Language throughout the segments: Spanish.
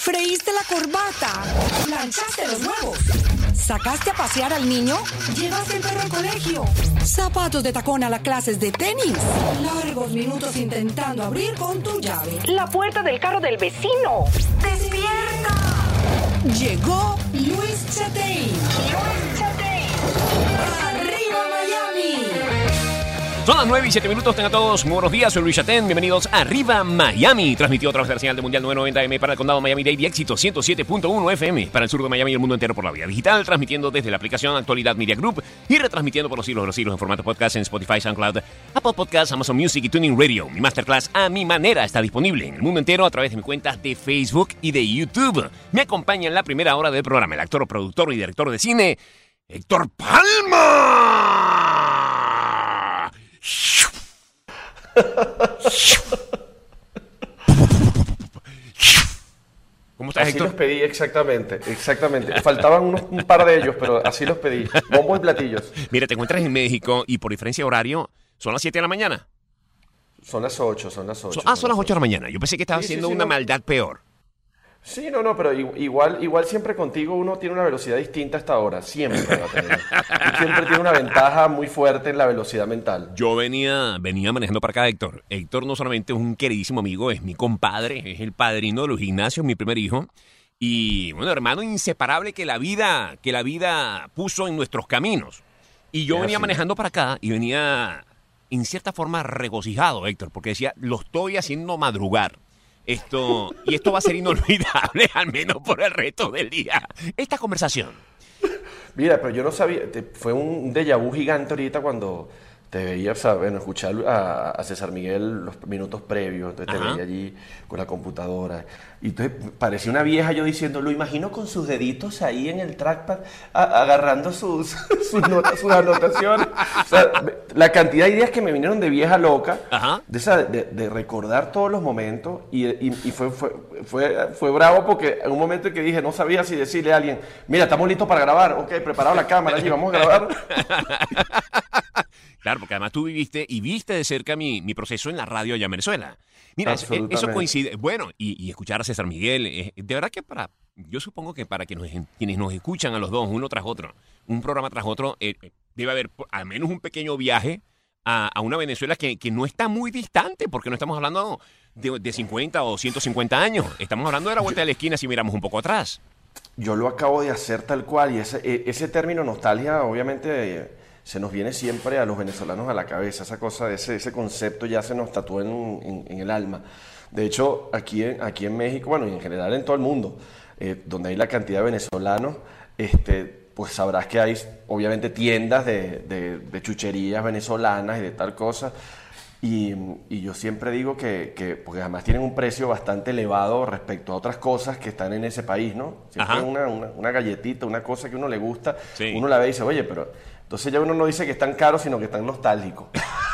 ¿Freíste la corbata? ¿Planchaste los huevos? ¿Sacaste a pasear al niño? ¿Llevaste el perro al colegio? ¿Zapatos de tacón a las clases de tenis? Largos minutos intentando abrir con tu llave la puerta del carro del vecino. ¡Despierta! Llegó Luis Chatein. ¡Luis Chatein! ¡Arriba Miami! Son las 9:07. Tengan todos muy buenos días. Soy Luis Chatein. Bienvenidos a Arriba Miami. Transmitido a través de la señal de Mundial 990M para el condado Miami-Dade y Éxito 107.1 FM para el sur de Miami y el mundo entero por la vía digital. Transmitiendo desde la aplicación Actualidad Media Group y retransmitiendo por los siglos de los siglos en formato podcast en Spotify, SoundCloud, Apple Podcasts, Amazon Music y Tuning Radio. Mi masterclass A Mi Manera está disponible en el mundo entero a través de mi cuenta de Facebook y de YouTube. Me acompaña en la primera hora del programa el actor, productor y director de cine, Héctor Palma. ¿Cómo estás, así Héctor? Los pedí exactamente. Faltaban un par de ellos, pero así los pedí. Bombos y platillos. Mira, te encuentras en México y por diferencia de horario son las 7 de la mañana. Son las 8. Son las 8 de la mañana. Yo pensé que estaba haciendo una maldad peor. Sí, no, pero igual siempre contigo uno tiene una velocidad distinta hasta ahora. Siempre va a tener. Y siempre tiene una ventaja muy fuerte en la velocidad mental. Yo venía manejando para acá, Héctor. Héctor no solamente es un queridísimo amigo, es mi compadre, es el padrino de Luis Ignacio, mi primer hijo. Y, bueno, hermano inseparable que la vida puso en nuestros caminos. Y yo venía manejando para acá y venía, en cierta forma, regocijado, Héctor, porque decía, lo estoy haciendo madrugar. Esto va a ser inolvidable, al menos por el resto del día. Esta conversación. Mira, pero yo no sabía, fue un déjà vu gigante ahorita cuando te veía, o sea, bueno, escuchar a César Miguel los minutos previos, entonces te veía allí con la computadora. Y entonces parecía una vieja yo diciendo, lo imagino con sus deditos ahí en el trackpad, agarrando sus notas, sus anotaciones. O sea, la cantidad de ideas que me vinieron de vieja loca, de recordar todos los momentos, y fue bravo porque en un momento en que dije, no sabía si decirle a alguien, mira, estamos listos para grabar, ok, preparado la cámara, allí vamos a grabar. Claro, porque además tú viste de cerca mi proceso en la radio allá en Venezuela. Mira, eso coincide. Bueno, y escuchar a César Miguel, de verdad que yo supongo que para quienes nos escuchan a los dos, uno tras otro, un programa tras otro, debe haber al menos un pequeño viaje a una Venezuela que no está muy distante, porque no estamos hablando de 50 o 150 años. Estamos hablando de la vuelta de la esquina si miramos un poco atrás. Yo lo acabo de hacer tal cual, y ese término nostalgia, obviamente, se nos viene siempre a los venezolanos a la cabeza. Esa cosa, ese concepto ya se nos tatuó en el alma. De hecho, aquí en México, bueno, y en general en todo el mundo, donde hay la cantidad de venezolanos, pues sabrás que hay, obviamente, tiendas de chucherías venezolanas y de tal cosa. Y yo siempre digo que porque además tienen un precio bastante elevado respecto a otras cosas que están en ese país, ¿no? Siempre una galletita, una cosa que a uno le gusta, sí. Uno la ve y dice, oye, pero... Entonces ya uno no dice que están caros, sino que están nostálgicos.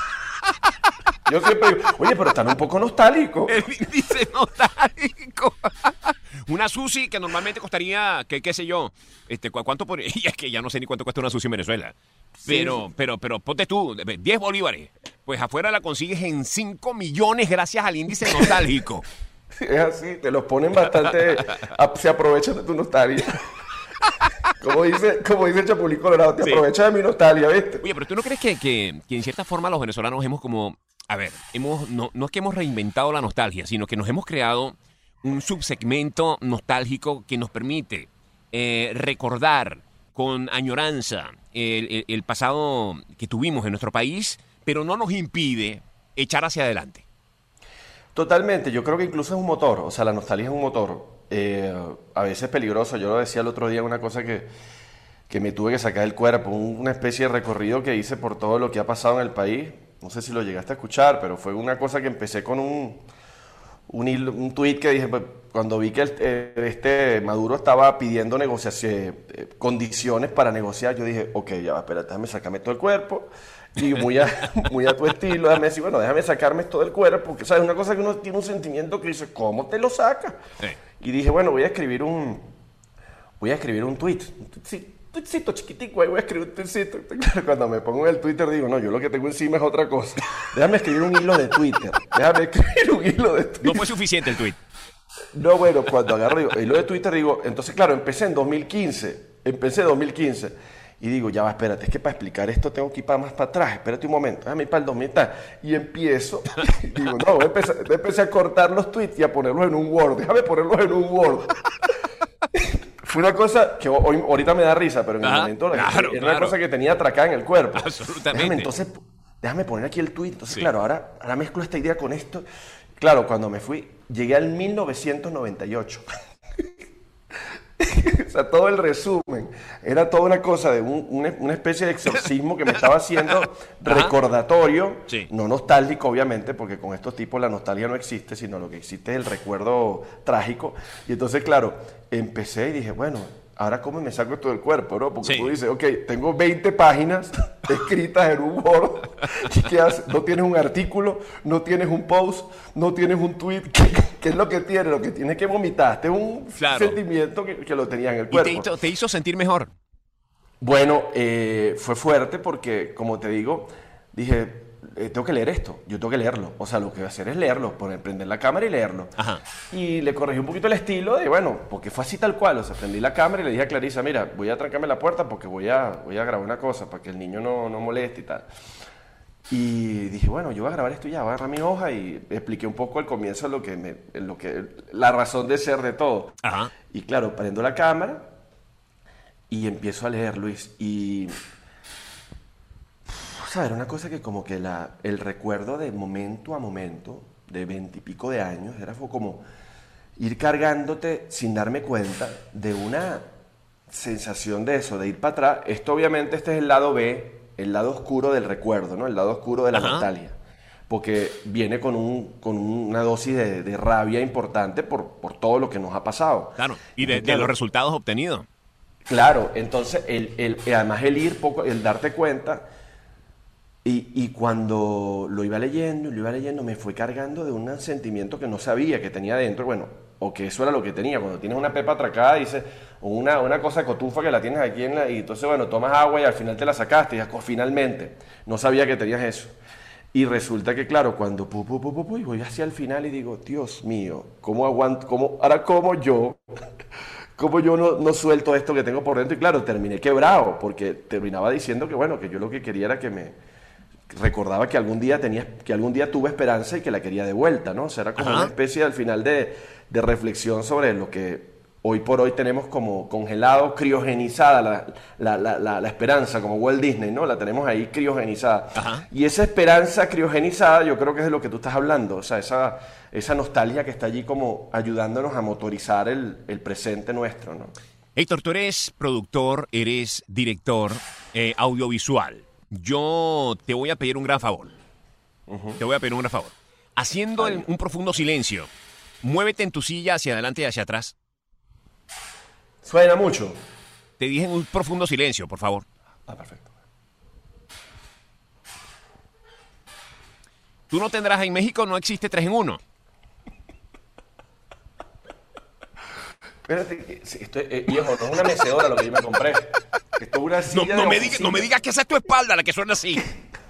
Yo siempre digo, oye, pero están un poco nostálgicos. Él dice nostálgico. Una sushi que normalmente costaría, qué sé yo, ¿cuánto por...? Y es que ya no sé ni cuánto cuesta una sushi en Venezuela. Pero ponte tú, 10 bolívares. Pues afuera la consigues en 5 millones gracias al índice nostálgico. Es así, te los ponen bastante... se aprovechan de tu nostalgia. Como dice Chapulín Colorado, te aprovechas de mi nostalgia, ¿viste? Oye, pero ¿tú no crees que en cierta forma los venezolanos hemos como... A ver, no es que hemos reinventado la nostalgia, sino que nos hemos creado un subsegmento nostálgico que nos permite recordar con añoranza el pasado que tuvimos en nuestro país, pero no nos impide echar hacia adelante. Totalmente, yo creo que incluso es un motor, o sea, la nostalgia es un motor. A veces peligroso. Yo lo decía el otro día, una cosa que me tuve que sacar del cuerpo, una especie de recorrido que hice por todo lo que ha pasado en el país. No sé si lo llegaste a escuchar, pero fue una cosa que empecé con un tuit que dije, pues, cuando vi que Maduro estaba pidiendo condiciones para negociar, yo dije, ok, ya va, espérate, déjame sacarme todo el cuerpo. Y muy a tu estilo, déjame sacarme todo el cuerpo, porque ¿sabes? Una cosa que uno tiene un sentimiento que dice, ¿cómo te lo sacas? Sí. Y dije, bueno, voy a escribir un tweet, tuitcito chiquitico, ahí voy a escribir un tuitcito. Cuando me pongo en el Twitter digo, no, yo lo que tengo encima es otra cosa. Déjame escribir un hilo de Twitter. No fue suficiente el tweet. No, bueno, cuando agarro, digo, y lo de Twitter, digo, entonces, claro, empecé en 2015. Y digo, ya va, espérate, es que para explicar esto tengo que ir más para atrás, espérate un momento, déjame ir para el 2000 tal. Y empiezo, y digo, no, empecé a cortar los tweets y a ponerlos en un Word, déjame ponerlos en un Word. Fue una cosa que ahorita me da risa, pero en el momento era una cosa que tenía atracada en el cuerpo. Absolutamente. Déjame poner aquí el tweet. Entonces, Sí. claro, ahora mezclo esta idea con esto. Claro, cuando me fui, llegué al 1998. O sea, todo el resumen era toda una cosa de una especie de exorcismo que me estaba haciendo recordatorio, Sí. no nostálgico obviamente, porque con estos tipos la nostalgia no existe, sino lo que existe es el recuerdo trágico. Y entonces, claro, empecé y dije, bueno, ahora cómo me saco esto del cuerpo, ¿no? Porque Sí. tú dices, ok, tengo 20 páginas escritas en un Word, ¿y qué haces? No tienes un artículo, no tienes un post, no tienes un tweet. ¿Qué es lo que tiene? Lo que tiene es que vomitaste un sentimiento que lo tenía en el cuerpo. ¿Y te hizo sentir mejor? Bueno, fue fuerte porque, como te digo, dije, tengo que leer esto, yo tengo que leerlo. O sea, lo que voy a hacer es leerlo, prender la cámara y leerlo. Ajá. Y le corregí un poquito el estilo de, bueno, porque fue así tal cual. O sea, prendí la cámara y le dije a Clarisa, mira, voy a trancarme la puerta porque voy a grabar una cosa para que el niño no moleste y tal. Y dije, bueno, yo voy a grabar esto ya, voy a agarrar mi hoja y expliqué un poco al comienzo la razón de ser de todo. Ajá. Y claro, prendo la cámara y empiezo a leer, Luis, y... O sea, era una cosa que como que el recuerdo de momento a momento, de 20 y pico de años, fue como ir cargándote sin darme cuenta de una sensación de eso, de ir para atrás. Esto obviamente, este es el lado B, el lado oscuro del recuerdo, ¿no? El lado oscuro de la nostalgia. Porque viene con una dosis de rabia importante por todo lo que nos ha pasado. Claro, y de los resultados obtenidos. Claro, entonces, además el darte cuenta, y cuando lo iba leyendo, me fue cargando de un sentimiento que no sabía que tenía dentro, bueno, o que eso era lo que tenía. Cuando tienes una pepa atracada, dices, o una cosa cotufa que la tienes aquí y entonces, bueno, tomas agua y al final te la sacaste, y finalmente, no sabía que tenías eso. Y resulta que, claro, cuando y voy hacia el final y digo, Dios mío, ¿cómo aguanto? ¿Cómo yo no suelto esto que tengo por dentro? Y claro, terminé quebrado, porque terminaba diciendo que, bueno, que yo lo que quería era recordaba que algún día tuve esperanza y que la quería de vuelta, ¿no? O sea, era como una especie al final de reflexión sobre lo que hoy por hoy tenemos como congelado, criogenizada la esperanza, como Walt Disney, ¿no? La tenemos ahí criogenizada. Ajá. Y esa esperanza criogenizada yo creo que es de lo que tú estás hablando, o sea, esa nostalgia que está allí como ayudándonos a motorizar el presente nuestro, ¿no? Héctor, tú eres productor, eres director audiovisual. Yo te voy a pedir un gran favor. Te voy a pedir un gran favor. Haciendo un profundo silencio, muévete en tu silla hacia adelante y hacia atrás. ¿Suena mucho? Te dije en un profundo silencio, por favor. Perfecto. Tú no tendrás en México, no existe 3 en 1. Espérate, viejo, no es una mecedora lo que yo me compré. Esto es una silla no me digas que esa es tu espalda la que suena así.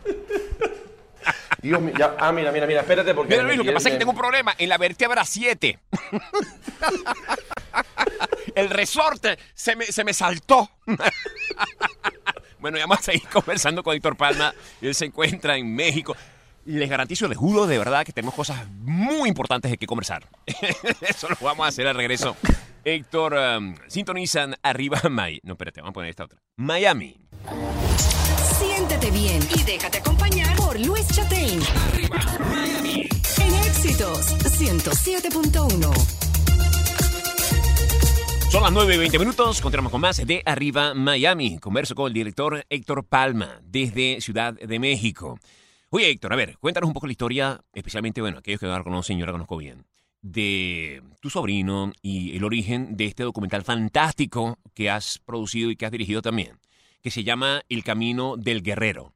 Dios mío, mira, espérate porque... Mira, Luis, lo que pasa es que tengo un problema en la vértebra 7. El resorte se me saltó. Bueno, ya vamos a seguir conversando con Héctor Palma. Él se encuentra en México. Les garantizo, les juro de verdad que tenemos cosas muy importantes de que conversar. Eso lo vamos a hacer al regreso. Héctor, sintonizan arriba Miami. No, espérate, vamos a poner esta otra. Miami. Siéntete bien y déjate acompañar por Luis Chatein. Arriba Miami. En Éxitos 107.1. Son las 9:20. Continuamos con más de Arriba Miami. Converso con el director Héctor Palma desde Ciudad de México. Oye, Héctor, a ver, cuéntanos un poco la historia, especialmente, bueno, aquellos que no la conocen, yo la conozco bien, de tu sobrino y el origen de este documental fantástico que has producido y que has dirigido también, que se llama El Camino del Guerrero.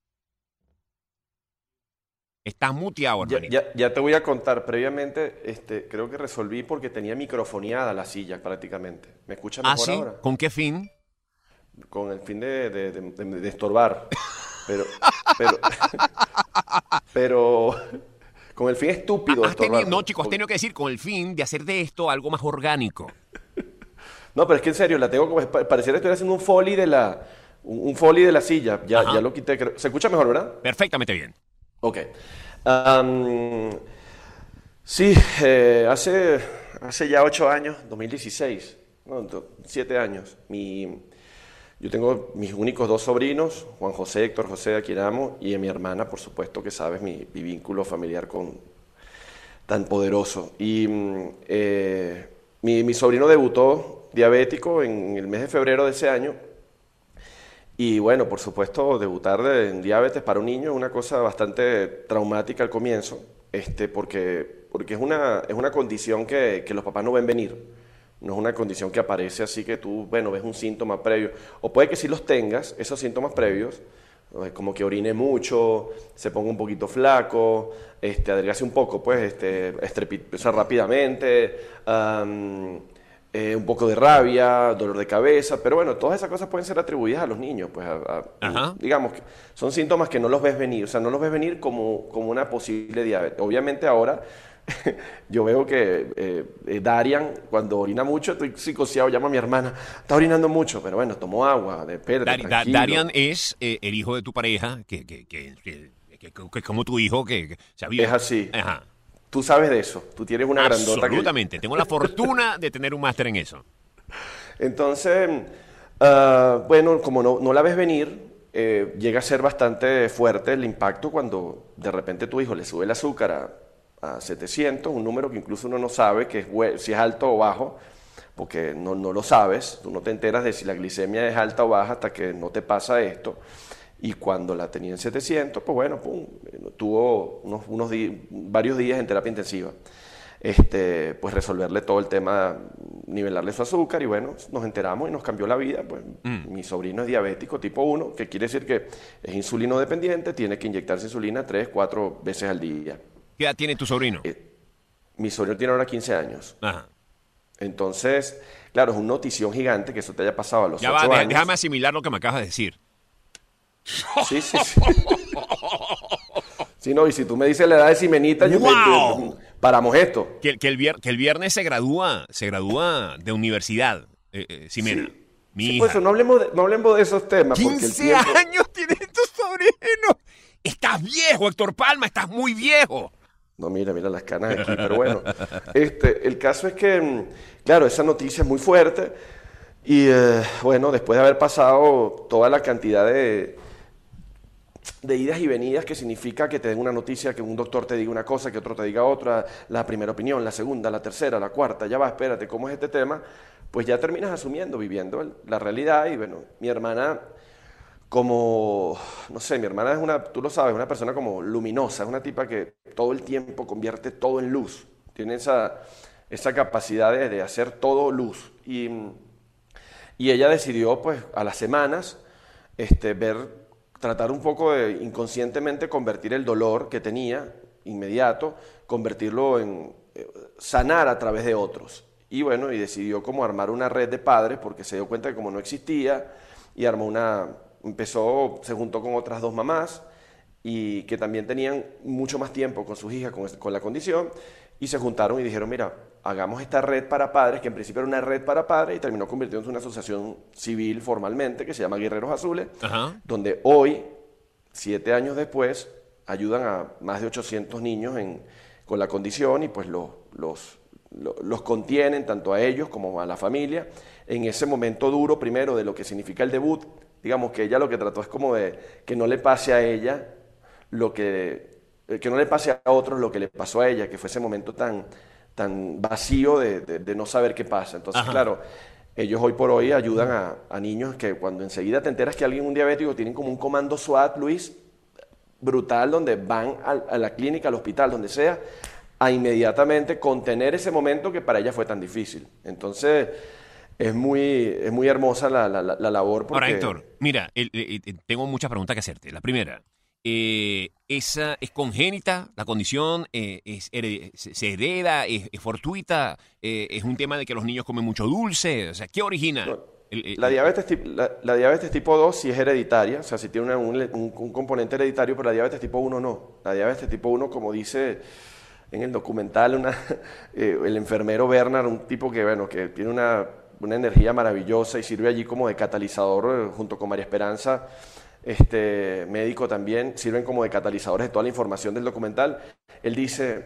Estás muteado, hermanito. Ya te voy a contar. Previamente, creo que resolví porque tenía microfoneada la silla prácticamente. ¿Me escuchas mejor ¿sí? ahora? ¿Con qué fin? Con el fin de estorbar. Pero con el fin estúpido de estorbar. No, chicos, has tenido que decir con el fin de hacer de esto algo más orgánico. No, pero es que en serio, la tengo como, pareciera que estoy haciendo un foley de la silla. Ya lo quité. Se escucha mejor, ¿verdad? Perfectamente bien. Ok. Sí, hace ya 8 años, 2016, no, 7 años, yo tengo mis únicos 2 sobrinos, Juan José, Héctor José, a quien amo, y a mi hermana, por supuesto, que sabes mi vínculo familiar tan poderoso. Y mi sobrino debutó diabético en el mes de febrero de ese año. Y bueno, por supuesto, debutar en diabetes para un niño es una cosa bastante traumática al comienzo, porque es una condición que los papás no ven venir. No es una condición que aparece así que tú, bueno, ves un síntoma previo. O puede que sí los tengas, esos síntomas previos, como que orine mucho, se ponga un poquito flaco, adelgace un poco, pues, rápidamente, un poco de rabia, dolor de cabeza, pero bueno, todas esas cosas pueden ser atribuidas a los niños, pues, digamos que son síntomas que no los ves venir, o sea, no los ves venir como una posible diabetes. Obviamente ahora yo veo que Darian, cuando orina mucho, estoy psicoseado, llamo a mi hermana, está orinando mucho, pero bueno, tomó agua, tranquilo. Darian es el hijo de tu pareja, que es como tu hijo, que sabía. Es así. Ajá. Tú sabes de eso, tú tienes una grandota. Absolutamente, tengo la fortuna de tener un máster en eso. Entonces, bueno, como no la ves venir, llega a ser bastante fuerte el impacto cuando de repente tu hijo le sube el azúcar a 700, un número que incluso uno no sabe si es alto o bajo, porque no lo sabes, tú no te enteras de si la glicemia es alta o baja hasta que no te pasa esto. Y cuando la tenía en 700, pues bueno, tuvo varios días en terapia intensiva. Pues resolverle todo el tema, nivelarle su azúcar, y bueno, nos enteramos y nos cambió la vida. Pues mi sobrino es diabético tipo 1, que quiere decir que es insulino dependiente, tiene que inyectarse insulina 3-4 veces al día. ¿Qué edad tiene tu sobrino? Mi sobrino tiene ahora 15 años. Ajá. Entonces, claro, es una notición gigante que eso te haya pasado a los 8 años. Déjame asimilar lo que me acabas de decir. Sí. Sí, no, y si tú me dices la edad de Simenita, ¡Wow! Paramos esto. Que el viernes se gradúa de universidad, Ximena. Sí. Mi sí, hija. pues no hablemos de esos temas. 15 años tiene tu sobrino. Estás viejo, Héctor Palma, estás muy viejo. No, mira las canas aquí, pero bueno. El caso es que, claro, esa noticia es muy fuerte. Y bueno, después de haber pasado toda la cantidad de idas y venidas que significa que te den una noticia, que un doctor te diga una cosa, que otro te diga otra, la primera opinión, la segunda, la tercera, la cuarta, ya va, espérate, ¿cómo es este tema? Pues ya terminas asumiendo, viviendo la realidad. Y bueno, mi hermana, no sé, mi hermana es tú lo sabes, una persona como luminosa, es una tipa que todo el tiempo convierte todo en luz, tiene esa capacidad de hacer todo luz. Y ella decidió, pues, a las semanas, tratar un poco de inconscientemente convertir el dolor que tenía inmediato, convertirlo en sanar a través de otros. Y bueno, y decidió como armar una red de padres, porque se dio cuenta que como no existía, y se juntó con otras 2 mamás, y que también tenían mucho más tiempo con sus hijas con la condición, y se juntaron y dijeron, mira, hagamos esta red para padres, que en principio era una red para padres, y terminó convirtiéndose en una asociación civil formalmente, que se llama Guerreros Azules, donde hoy, 7 años después, ayudan a más de 800 niños con la condición, y pues los contienen, tanto a ellos como a la familia, en ese momento duro, primero, de lo que significa el debut. Digamos que ella lo que trató es como de que no le pase a ella que no le pase a otros lo que le pasó a ella, que fue ese momento tan vacío de no saber qué pasa. Entonces, claro, ellos hoy por hoy ayudan a niños que cuando enseguida te enteras que alguien es un diabético, tienen como un comando SWAT, Luis, brutal, donde van a la clínica, al hospital, donde sea, a inmediatamente contener ese momento que para ella fue tan difícil. Entonces, es muy hermosa la labor. Porque... Ahora, Héctor, mira, tengo muchas preguntas que hacerte. La primera, ¿esa es congénita la condición? ¿Se hereda? ¿Es fortuita? ¿Es un tema de que los niños comen mucho dulce? O sea, ¿qué origina? La diabetes tipo 2 sí es hereditaria, o sea, sí tiene un componente hereditario, pero la diabetes tipo 1 no. La diabetes tipo 1, como dice en el documental el enfermero Bernard, un tipo que, bueno, que tiene una energía maravillosa y sirve allí como de catalizador junto con María Esperanza, médico también, sirven como de catalizadores de toda la información del documental. Él dice,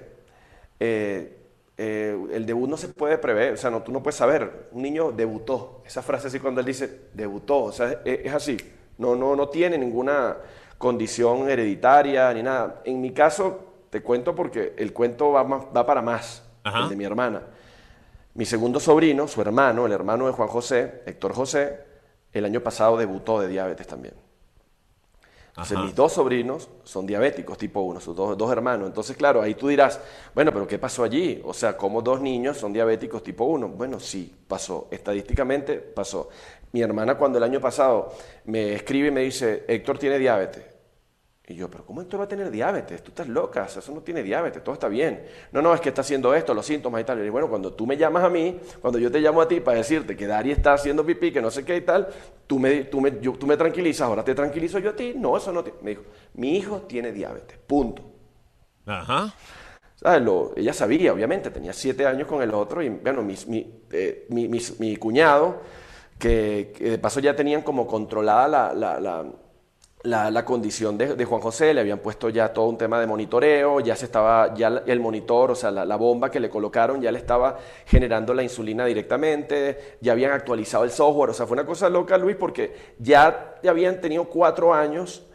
el debut no se puede prever, o sea, tú no puedes saber, un niño debutó, esa frase así cuando él dice debutó, o sea, es así, no tiene ninguna condición hereditaria ni nada. En mi caso, te cuento porque el cuento va para más, el de mi hermana. Mi segundo sobrino, su hermano, el hermano de Juan José, Héctor José, el año pasado debutó de diabetes también. Entonces, mis dos sobrinos son diabéticos tipo 1, sus dos hermanos. Entonces, claro, ahí tú dirás, bueno, pero ¿qué pasó allí? O sea, ¿cómo dos niños son diabéticos tipo 1? Bueno, sí, pasó. Estadísticamente pasó. Mi hermana, cuando el año pasado me escribe y me dice, Héctor tiene diabetes. Y yo, pero ¿cómo Héctor va a tener diabetes? Tú estás loca, o sea, eso no tiene diabetes, todo está bien. No, es que está haciendo esto, los síntomas y tal. Y bueno, cuando tú me llamas a mí, cuando yo te llamo a ti para decirte que Dari está haciendo pipí, que no sé qué y tal, tú me tranquilizas, ahora te tranquilizo yo a ti. No, eso no me dijo, mi hijo tiene diabetes, punto. Ajá. ¿Sabes? Ella sabía, obviamente, tenía 7 años con el otro y, bueno, mi cuñado, que de paso ya tenían como controlada la condición de Juan José, le habían puesto ya todo un tema de monitoreo, ya el monitor, o sea, la bomba que le colocaron ya le estaba generando la insulina directamente, ya habían actualizado el software, o sea, fue una cosa loca, Luis, porque ya habían tenido 5 años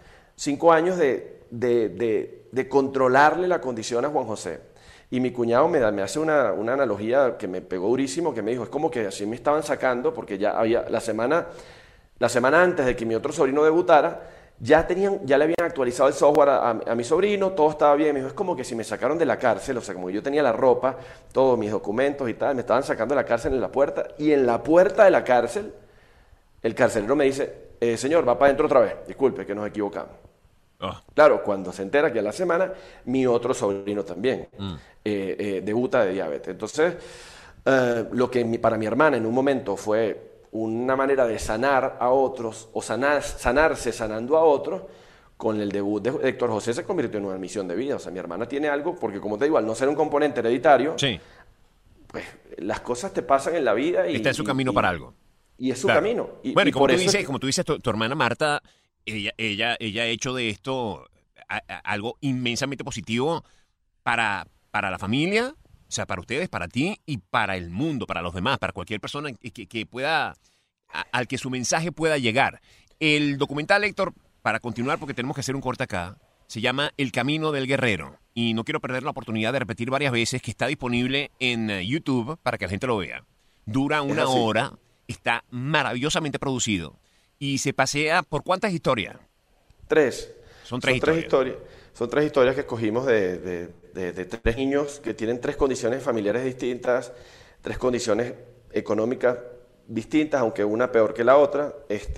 de controlarle la condición a Juan José. Y mi cuñado me hace una analogía que me pegó durísimo, que me dijo, es como que así me estaban sacando, porque ya había la semana antes de que mi otro sobrino debutara, ya le habían actualizado el software a mi sobrino, todo estaba bien. Me dijo, es como que si me sacaron de la cárcel, o sea, como yo tenía la ropa, todos mis documentos y tal, me estaban sacando de la cárcel en la puerta, y en la puerta de la cárcel, el carcelero me dice, señor, va para adentro otra vez, disculpe que nos equivocamos. Claro, cuando se entera que a la semana, mi otro sobrino también debuta de diabetes. Entonces, lo que para mi hermana en un momento fue una manera de sanar a otros o sanarse sanando a otros, con el debut de Héctor José se convirtió en una misión de vida. O sea, mi hermana tiene algo, porque como te digo, al no ser un componente hereditario, sí, pues las cosas te pasan en la vida y está en su camino para algo. Y es su camino. Bueno, y como tú dices, tu hermana Marta, ella ha hecho de esto algo inmensamente positivo para la familia, o sea, para ustedes, para ti y para el mundo, para los demás, para cualquier persona que pueda, al que su mensaje pueda llegar. El documental, Héctor, para continuar, porque tenemos que hacer un corte acá, se llama El Camino del Guerrero. Y no quiero perder la oportunidad de repetir varias veces que está disponible en YouTube para que la gente lo vea. Dura 1 hora, está maravillosamente producido. Y se pasea por ¿cuántas historias? 3. Son tres historias. Son 3 historias que escogimos de 3 niños que tienen 3 condiciones familiares distintas, 3 condiciones económicas distintas, aunque una peor que la otra.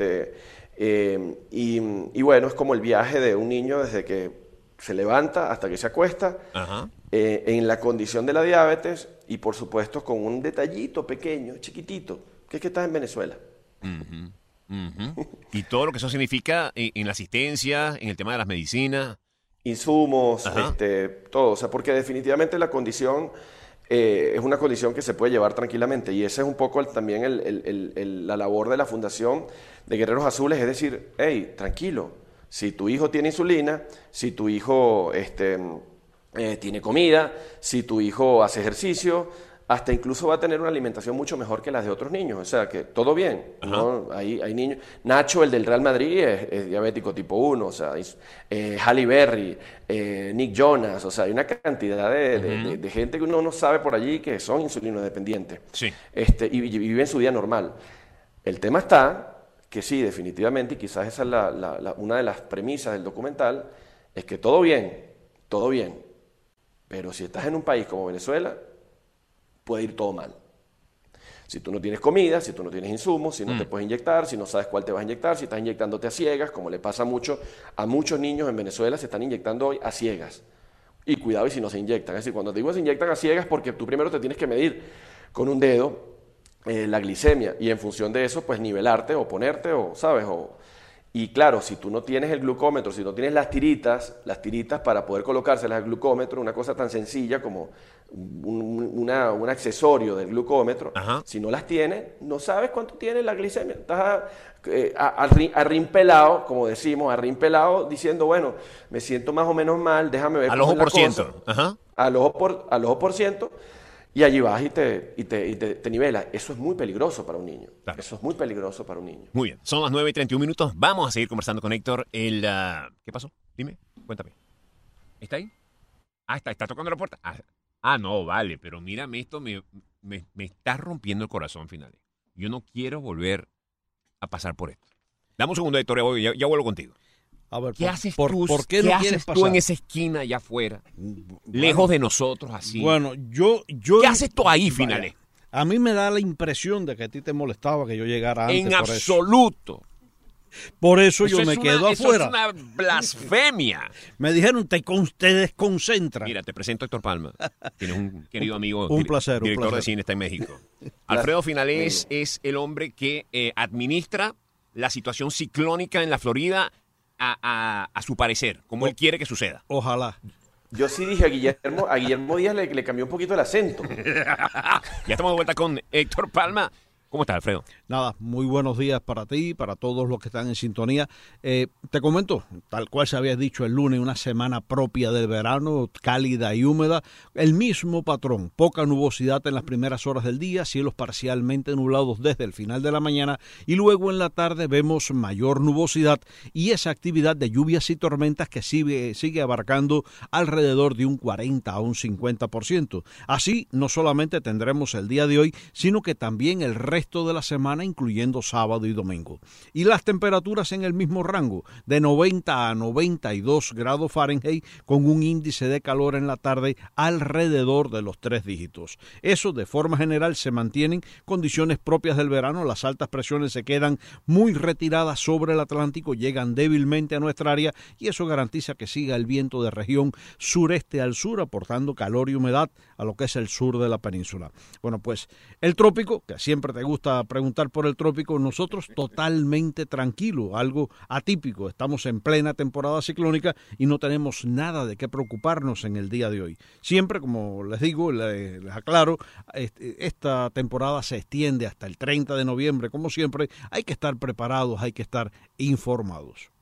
Y bueno, es como el viaje de un niño desde que se levanta hasta que se acuesta, en la condición de la diabetes, y por supuesto con un detallito pequeño, chiquitito, que es que estás en Venezuela. Y todo lo que eso significa en la asistencia, en el tema de las medicinas. Insumos, todo. O sea, porque definitivamente la condición es una condición que se puede llevar tranquilamente. Y ese es un poco también la labor de la Fundación de Guerreros Azules. Es decir, hey, tranquilo, si tu hijo tiene insulina, si tu hijo tiene comida, si tu hijo hace ejercicio, hasta incluso va a tener una alimentación mucho mejor que las de otros niños. O sea, que todo bien, ¿no? Hay niños. Nacho, el del Real Madrid, es diabético tipo 1. O sea, Halle Berry, Nick Jonas. O sea, hay una cantidad de gente que uno no sabe por allí que son insulinodependientes. Sí. Y viven su día normal. El tema está que sí, definitivamente, y quizás esa es una de las premisas del documental, es que todo bien. Pero si estás en un país como Venezuela, puede ir todo mal. Si tú no tienes comida, si tú no tienes insumos, si no te puedes inyectar, si no sabes cuál te vas a inyectar, si estás inyectándote a ciegas, como le pasa mucho a muchos niños en Venezuela, se están inyectando hoy a ciegas. Y cuidado y si no se inyectan. Es decir, cuando te digo se inyectan a ciegas, porque tú primero te tienes que medir con un dedo la glicemia, y en función de eso, pues nivelarte o ponerte, o, ¿sabes? Y claro, si tú no tienes el glucómetro, si no tienes las tiritas para poder colocárselas al glucómetro, una cosa tan sencilla como un accesorio del glucómetro, Ajá. si no las tienes, no sabes cuánto tiene la glicemia. Estás arrimpelado, como decimos, arrimpelado, diciendo, bueno, me siento más o menos mal, déjame ver Al cómo ojo es la por cosa. ciento. Ajá. Al ojo por ciento, y allí vas y te nivelas. Eso es muy peligroso para un niño. Claro. Eso es muy peligroso para un niño. Muy bien, son las 9:31. Vamos a seguir conversando con Héctor. ¿Qué pasó? Dime, cuéntame. ¿Está ahí? Está tocando la puerta. No, vale, pero mírame, esto me está rompiendo el corazón, finales. Yo no quiero volver a pasar por esto. Dame un segundo, Héctor, ya vuelvo contigo. A ver, ¿Qué haces ¿por qué ¿qué no haces quieres tú pasar? en esa esquina allá afuera, lejos de nosotros, así? Bueno, yo ¿Qué haces tú ahí, Vaya, finales? a mí me da la impresión de que a ti te molestaba que yo llegara antes. En por eso. absoluto. Por eso yo me quedo afuera. Eso es una blasfemia. Me dijeron, te desconcentra. Mira, te presento a Héctor Palma. Tienes un querido amigo, Un placer, director un placer. de cine, está en México. Alfredo Finales es el hombre que administra la situación ciclónica en la Florida a su parecer, como él quiere que suceda. Ojalá. Yo sí dije a Guillermo Díaz le cambió un poquito el acento. Ya estamos de vuelta con Héctor Palma. ¿Cómo estás, Alfredo? Nada, muy buenos días para ti, para todos los que están en sintonía. Te comento, tal cual se había dicho el lunes, una semana propia del verano, cálida y húmeda. El mismo patrón, poca nubosidad en las primeras horas del día, cielos parcialmente nublados desde el final de la mañana y luego en la tarde vemos mayor nubosidad y esa actividad de lluvias y tormentas que sigue abarcando alrededor de un 40 a un 50%. Así, no solamente tendremos el día de hoy, sino que también el resto de la semana, incluyendo sábado y domingo. Y las temperaturas en el mismo rango, de 90 a 92 grados Fahrenheit, con un índice de calor en la tarde alrededor de los 3 dígitos. Eso, de forma general, se mantienen condiciones propias del verano. Las altas presiones se quedan muy retiradas sobre el Atlántico, llegan débilmente a nuestra área y eso garantiza que siga el viento de región sureste al sur, aportando calor y humedad a lo que es el sur de la península. Bueno, pues el trópico, que siempre te gusta preguntar por el trópico, nosotros totalmente tranquilo, algo atípico. Estamos en plena temporada ciclónica y no tenemos nada de qué preocuparnos en el día de hoy. Siempre, como les digo, les aclaro, esta temporada se extiende hasta el 30 de noviembre. Como siempre, hay que estar preparados, hay que estar informados.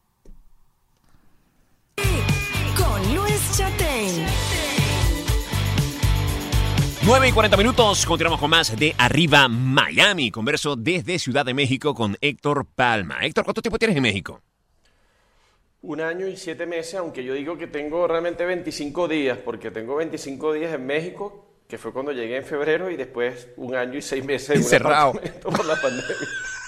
Con Luis Chatén. 9:40. Continuamos con más de Arriba Miami. Converso desde Ciudad de México con Héctor Palma. Héctor, ¿cuánto tiempo tienes en México? 1 año y 7 meses, aunque yo digo que tengo realmente 25 días, porque tengo 25 días en México, que fue cuando llegué en febrero, y después 1 año y 6 meses en un Encerrado. apartamento por la pandemia.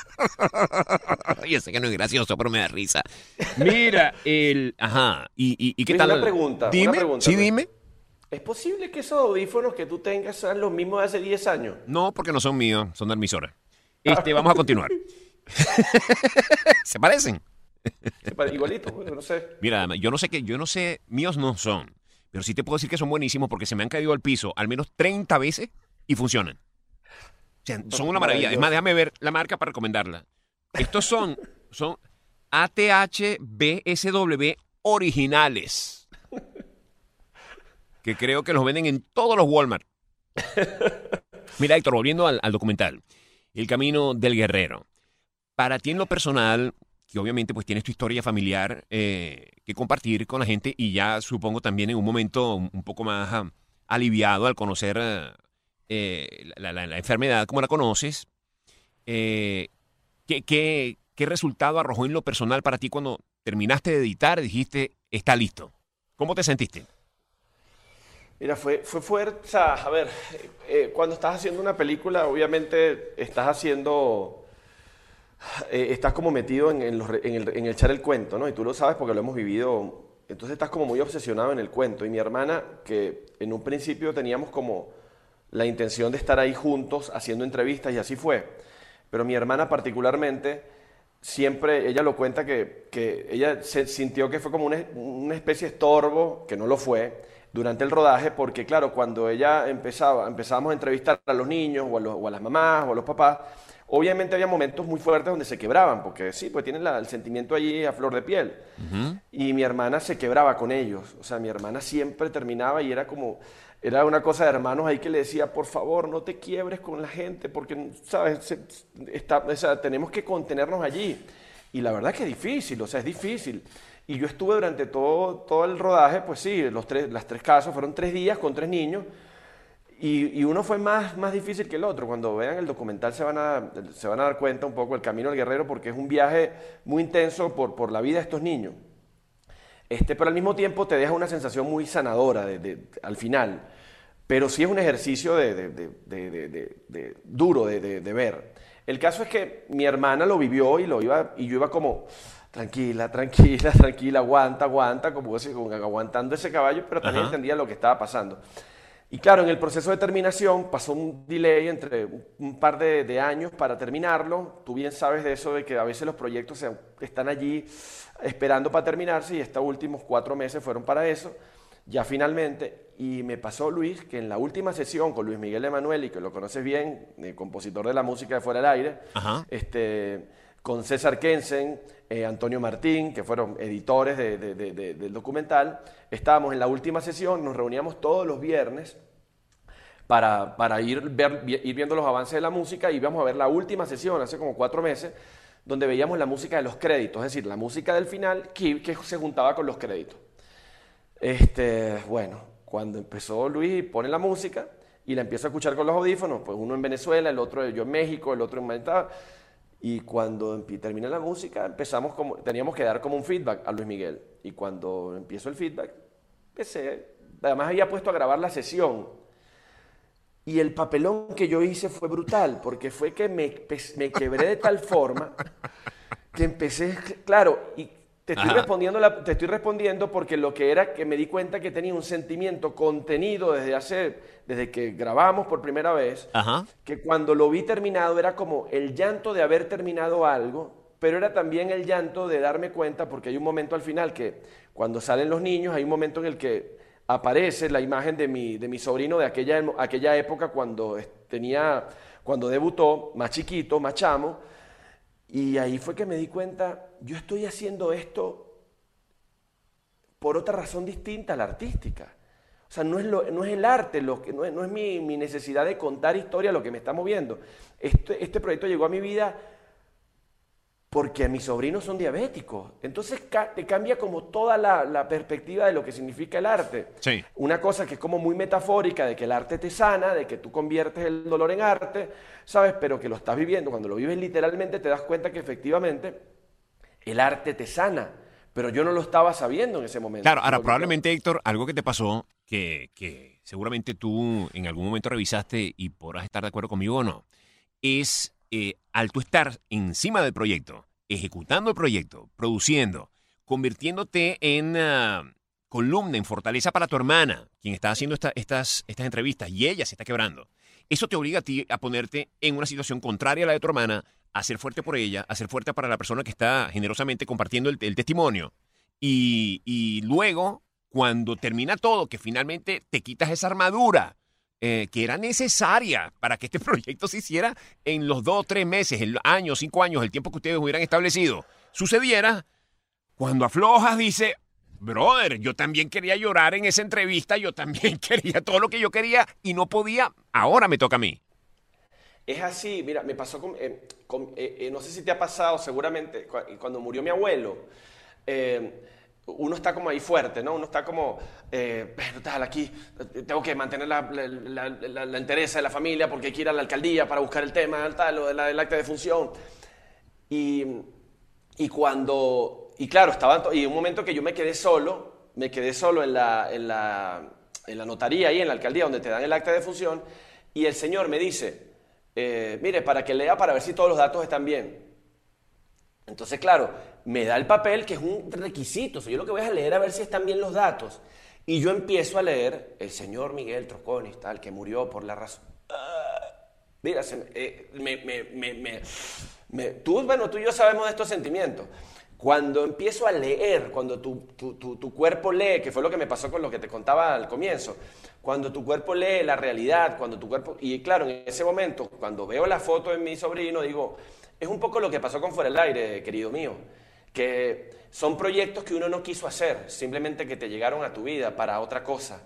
Yo sé que no es gracioso, pero me da risa. Mira, Ajá. ¿Y qué Luis, tal? una pregunta, Dime. una pregunta, Sí, Luis. dime. ¿Es posible que esos audífonos que tú tengas sean los mismos de hace 10 años? No, porque no son míos, son de emisora. Vamos a continuar. ¿Se parecen? Igualito, bueno, no sé. Mira, yo no sé, míos no son, pero sí te puedo decir que son buenísimos porque se me han caído al piso al menos 30 veces y funcionan. O sea, son una maravilla. Es más, déjame ver la marca para recomendarla. Estos son ATH-BSW originales, que creo que los venden en todos los Walmart. Mira, Héctor, volviendo al documental, El Camino del Guerrero. Para ti en lo personal, que obviamente pues tienes tu historia familiar que compartir con la gente y ya supongo también en un momento un poco más aliviado al conocer la enfermedad como la conoces, ¿qué resultado arrojó en lo personal para ti cuando terminaste de editar y dijiste, está listo? ¿Cómo te sentiste? Mira, fue fuerte. O sea, a ver, cuando estás haciendo una película, obviamente estás como metido en el echar el cuento, ¿no? Y tú lo sabes porque lo hemos vivido. Entonces estás como muy obsesionado en el cuento. Y mi hermana, que en un principio teníamos como la intención de estar ahí juntos haciendo entrevistas y así fue. Pero mi hermana particularmente, siempre, ella lo cuenta que ella se sintió que fue como una especie de estorbo, que no lo fue, durante el rodaje, porque claro, cuando ella empezábamos a entrevistar a los niños o a las mamás o a los papás, obviamente había momentos muy fuertes donde se quebraban, porque sí, pues tienen el sentimiento allí a flor de piel. Y mi hermana se quebraba con ellos. O sea, mi hermana siempre terminaba y era una cosa de hermanos ahí que le decía, por favor, no te quiebres con la gente, porque, ¿sabes? O sea, tenemos que contenernos allí. Y la verdad es que es difícil, o sea, es difícil. Y yo estuve durante todo el rodaje, pues sí, las 3 casos, fueron 3 días con 3 niños, y uno fue más difícil que el otro. Cuando vean el documental se van a dar cuenta un poco el camino del guerrero, porque es un viaje muy intenso por la vida de estos niños. Pero al mismo tiempo te deja una sensación muy sanadora al final. Pero sí es un ejercicio duro de ver. El caso es que mi hermana lo vivió y yo iba como... Tranquila, aguanta, como aguantando ese caballo, pero también entendía lo que estaba pasando. Y claro, en el proceso de terminación pasó un delay entre un par de años para terminarlo. Tú bien sabes de eso, de que a veces los proyectos están allí esperando para terminarse, y estos últimos 4 meses fueron para eso, ya finalmente. Y me pasó, Luis, que en la última sesión con Luis Miguel Emanuel, y que lo conoces bien, compositor de la música de Fuera del Aire, con César Kensen, Antonio Martín, que fueron editores del documental, estábamos en la última sesión, nos reuníamos todos los viernes para ir viendo los avances de la música, y íbamos a ver la última sesión, hace como 4 meses, donde veíamos la música de los créditos, es decir, la música del final que se juntaba con los créditos. Bueno, cuando empezó Luis pone la música y la empiezo a escuchar con los audífonos, pues uno en Venezuela, el otro yo en México, el otro en Malta. Y cuando termina la música, teníamos que dar como un feedback a Luis Miguel. Y cuando empiezo el feedback, además había puesto a grabar la sesión. Y el papelón que yo hice fue brutal, porque fue que me quebré de tal forma que empecé, claro, y te estoy respondiendo porque lo que era que me di cuenta que tenía un sentimiento contenido desde que grabamos por primera vez, que cuando lo vi terminado era como el llanto de haber terminado algo, pero era también el llanto de darme cuenta, porque hay un momento al final que cuando salen los niños, hay un momento en el que aparece la imagen de mi sobrino de aquella época cuando debutó, más chiquito, más chamo. Y ahí fue que me di cuenta, yo estoy haciendo esto por otra razón distinta a la artística. O sea, no es el arte, no es mi necesidad de contar historia lo que me está moviendo. Este proyecto llegó a mi vida porque mis sobrinos son diabéticos. Entonces te cambia como toda la perspectiva de lo que significa el arte. Sí. Una cosa que es como muy metafórica, de que el arte te sana, de que tú conviertes el dolor en arte, ¿sabes? Pero que lo estás viviendo. Cuando lo vives literalmente te das cuenta que efectivamente el arte te sana. Pero yo no lo estaba sabiendo en ese momento. Claro, ahora probablemente, Héctor, algo que te pasó que seguramente tú en algún momento revisaste y podrás estar de acuerdo conmigo o no, es al tú estar encima del proyecto, ejecutando el proyecto, produciendo, convirtiéndote en columna, en fortaleza para tu hermana, quien está haciendo estas entrevistas, y ella se está quebrando. Eso te obliga a ti a ponerte en una situación contraria a la de tu hermana, a ser fuerte por ella, a ser fuerte para la persona que está generosamente compartiendo el testimonio. Y luego, cuando termina todo, que finalmente te quitas esa armadura que era necesaria para que este proyecto se hiciera en los 2 o 3 meses, el año, 5 años, el tiempo que ustedes hubieran establecido, sucediera, cuando aflojas, dice, brother, yo también quería llorar en esa entrevista, yo también quería todo lo que yo quería y no podía, ahora me toca a mí. Es así, mira, me pasó no sé si te ha pasado, seguramente, cuando murió mi abuelo, uno está como ahí fuerte, ¿no? Uno está como, tal, aquí tengo que mantener la entereza de la familia porque hay que ir a la alcaldía para buscar el tema, tal, lo del acta de función. Y claro, y un momento que yo me quedé solo en la notaría ahí en la alcaldía donde te dan el acta de función, y el señor me dice, mire, para que lea para ver si todos los datos están bien. Entonces, claro, me da el papel, que es un requisito. O sea, yo lo que voy a leer a ver si están bien los datos. Y yo empiezo a leer, el señor Miguel Troconis, tal, que murió por la razón. Mira, tú y yo sabemos de estos sentimientos. Cuando empiezo a leer, cuando tu cuerpo lee, que fue lo que me pasó con lo que te contaba al comienzo, cuando tu cuerpo lee la realidad, cuando tu cuerpo... Y claro, en ese momento, cuando veo la foto de mi sobrino, digo, es un poco lo que pasó con Fuera del Aire, querido mío, que son proyectos que uno no quiso hacer, simplemente que te llegaron a tu vida para otra cosa.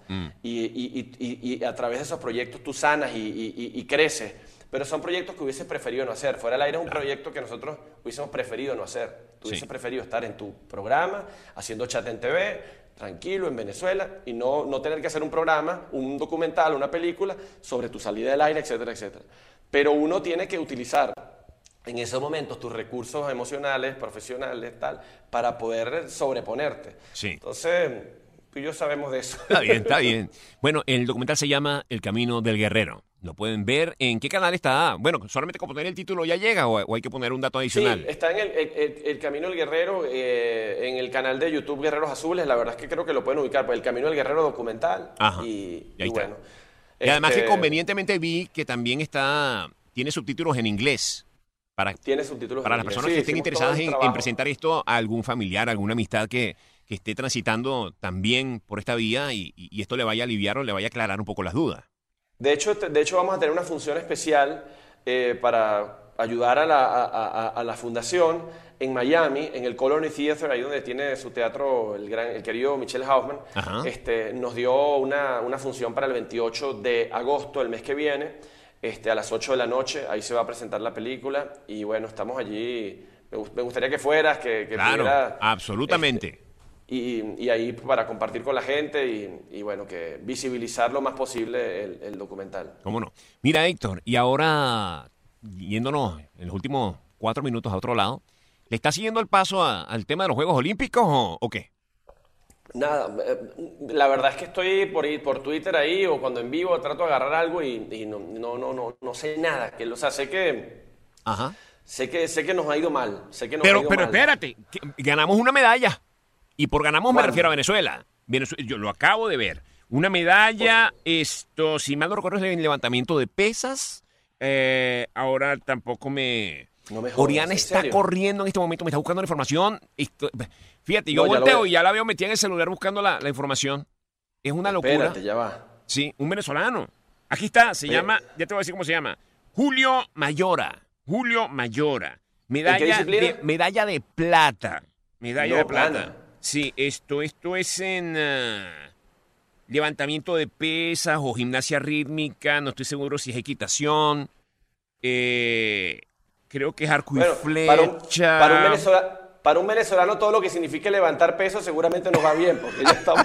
Y a través de esos proyectos tú sanas y creces. Pero son proyectos que hubieses preferido no hacer. Fuera del Aire es un proyecto que nosotros hubiésemos preferido no hacer. Tú hubieses preferido estar en tu programa, haciendo chat en TV, tranquilo, en Venezuela, y no tener que hacer un programa, un documental, una película sobre tu salida del aire, etcétera, etcétera. Pero uno tiene que utilizar en esos momentos tus recursos emocionales, profesionales, tal, para poder sobreponerte. Sí. Entonces, tú y yo sabemos de eso. Está bien, está bien. Bueno, el documental se llama El Camino del Guerrero. Lo pueden ver. ¿En qué canal está? Bueno, solamente con poner el título ya llega o hay que poner un dato adicional. Sí, está en el Camino del Guerrero, en el canal de YouTube Guerreros Azules. La verdad es que creo que lo pueden ubicar por El Camino del Guerrero documental. Ajá. Y ahí está. bueno. Y además que convenientemente vi que también tiene subtítulos en inglés. Tiene subtítulos para en las inglés. personas Sí, que estén hicimos interesadas todo el en trabajo. presentar esto a algún familiar, alguna amistad que esté transitando también por esta vía y esto le vaya a aliviar o le vaya a aclarar un poco las dudas. De hecho, vamos a tener una función especial para ayudar a la fundación en Miami, en el Colony Theater, ahí donde tiene su teatro el querido Michelle Hoffman. Ajá. Nos dio una función para el 28 de agosto, el mes que viene, a las 8 de la noche. Ahí se va a presentar la película y bueno, estamos allí. Me gustaría que fueras, que Claro, pudiera, absolutamente. y ahí para compartir con la gente y bueno, que visibilizar lo más posible el documental. ¿Cómo no? Mira, Héctor, y ahora, yéndonos en los últimos 4 minutos a otro lado, ¿le está siguiendo el paso al tema de los Juegos Olímpicos o qué? Nada, la verdad es que estoy por Twitter ahí o cuando en vivo trato de agarrar algo y no sé nada. O sea, sé que Ajá. nos ha ido mal. Pero espérate, que ganamos una medalla. Y por ganamos me ¿Cuándo? refiero a Venezuela. Yo lo acabo de ver. Una medalla, si mal no recuerdo, es en levantamiento de pesas. Ahora tampoco No me jodas, Oriana ¿en está serio? corriendo en este momento, me está buscando la información. Fíjate, yo No, ya lo volteo veo. y ya la veo metida en el celular buscando la información. Es una locura. Espérate, ya va. Sí, un venezolano. Aquí está, se Oye. llama, ya te voy a decir cómo se llama. Julio Mayora. Medalla ¿En qué disciplina? medalla de plata. Medalla No, de plata. plana. Sí, esto es en levantamiento de pesas o gimnasia rítmica, no estoy seguro si es equitación. Creo que es arco y Bueno, flecha. para un venezolano todo lo que signifique levantar peso seguramente nos va bien, porque ya estamos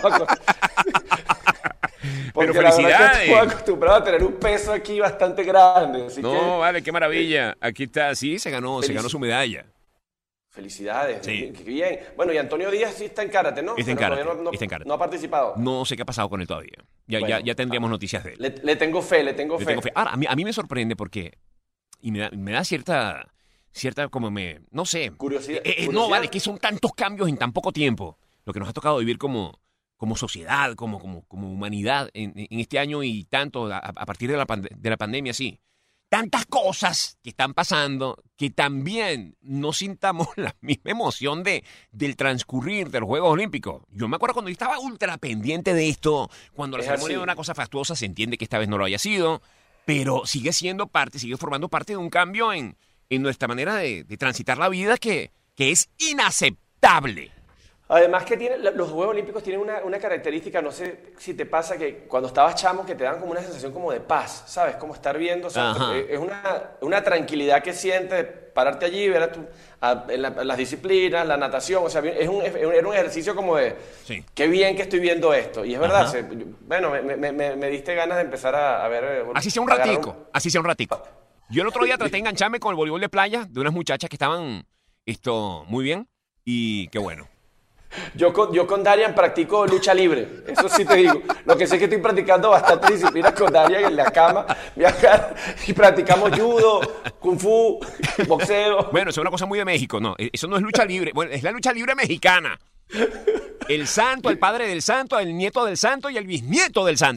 porque Pero la verdad es que felicidades. estamos acostumbrados a tener un peso aquí bastante grande. Así No, que, vale, qué maravilla. Aquí está, sí, se ganó su medalla. felicidades. Sí. Qué bien. Bueno, y Antonio Díaz sí está en karate, ¿no? Está en Pero karate, todavía está en karate. no ha participado. No sé qué ha pasado con él todavía. Bueno, Ya tendríamos noticias de él. Le tengo fe. Yo tengo fe. Ahora, a mí me sorprende porque y me da cierta como no sé. Curiosidad. No, Curiosidad. vale, que son tantos cambios en tan poco tiempo. Lo que nos ha tocado vivir como sociedad, como humanidad en este año y tanto a partir de la pandemia, sí. Tantas cosas que están pasando que también no sintamos la misma emoción del transcurrir de los Juegos Olímpicos. Yo me acuerdo cuando yo estaba ultra pendiente de esto, cuando la Es ceremonia así. de una cosa fastuosa, se entiende que esta vez no lo haya sido, pero sigue formando parte de un cambio en nuestra manera de transitar la vida que es inaceptable. Además que los Juegos Olímpicos tienen una característica, no sé si te pasa, que cuando estabas chamo que te dan como una sensación como de paz, ¿sabes? Como estar viendo, o sea, Ajá. es una tranquilidad que sientes de pararte allí, ver las disciplinas, la natación, o sea, era un ejercicio como de, Sí. qué bien que estoy viendo esto. Y es verdad, Ajá. bueno, me diste ganas de empezar a ver... Así sea un agarrar ratico. Yo el otro día traté de engancharme con el voleibol de playa de unas muchachas que estaban muy bien y qué bueno. Yo con Darian practico lucha libre, eso sí te digo. Lo que sé es que estoy practicando bastantes disciplinas con Darian en la cama, viajar, y practicamos judo, kung fu, boxeo. Bueno, eso es una cosa muy de México, no, eso no es lucha libre, bueno, es la lucha libre mexicana. El santo, el padre del santo, el nieto del santo y el bisnieto del santo.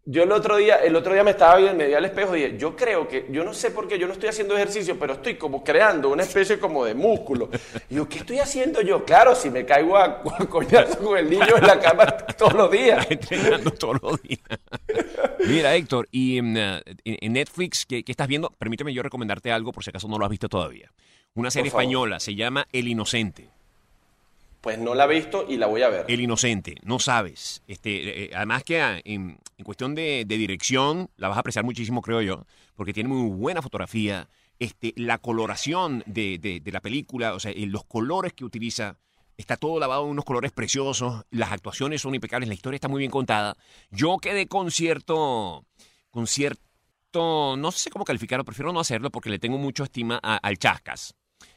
Yo el otro día me estaba viendo, me vi al espejo y dije, yo creo que, yo no sé por qué, yo no estoy haciendo ejercicio, pero estoy como creando una especie como de músculo. Y yo, ¿qué estoy haciendo yo? Claro, si me caigo a coñazo con el niño en la cama todos los días. Entrenando todos los días. Mira, Héctor, y en Netflix, ¿qué estás viendo? Permíteme yo recomendarte algo, por si acaso no lo has visto todavía. Una serie Por favor. española, se llama El Inocente. Pues no la he visto y la voy a ver. El Inocente, no sabes. Además que en cuestión de dirección la vas a apreciar muchísimo, creo yo, porque tiene muy buena fotografía. La coloración de la película, o sea, los colores que utiliza, está todo lavado en unos colores preciosos, las actuaciones son impecables, la historia está muy bien contada. Yo quedé con cierto, no sé cómo calificarlo, prefiero no hacerlo porque le tengo mucha estima al Chascas.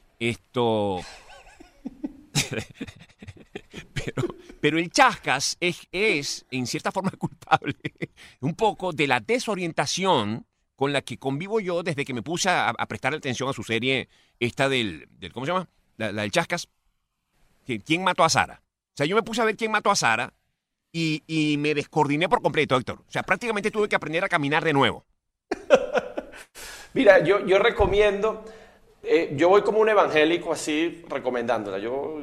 Pero el Chascas es, en cierta forma, culpable un poco de la desorientación con la que convivo yo desde que me puse a prestar atención a su serie esta del ¿cómo se llama? La del Chascas. ¿Quién mató a Sara? O sea, yo me puse a ver quién mató a Sara y me descoordiné por completo, Héctor. O sea, prácticamente tuve que aprender a caminar de nuevo. Mira, yo recomiendo, yo voy como un evangélico así recomendándola.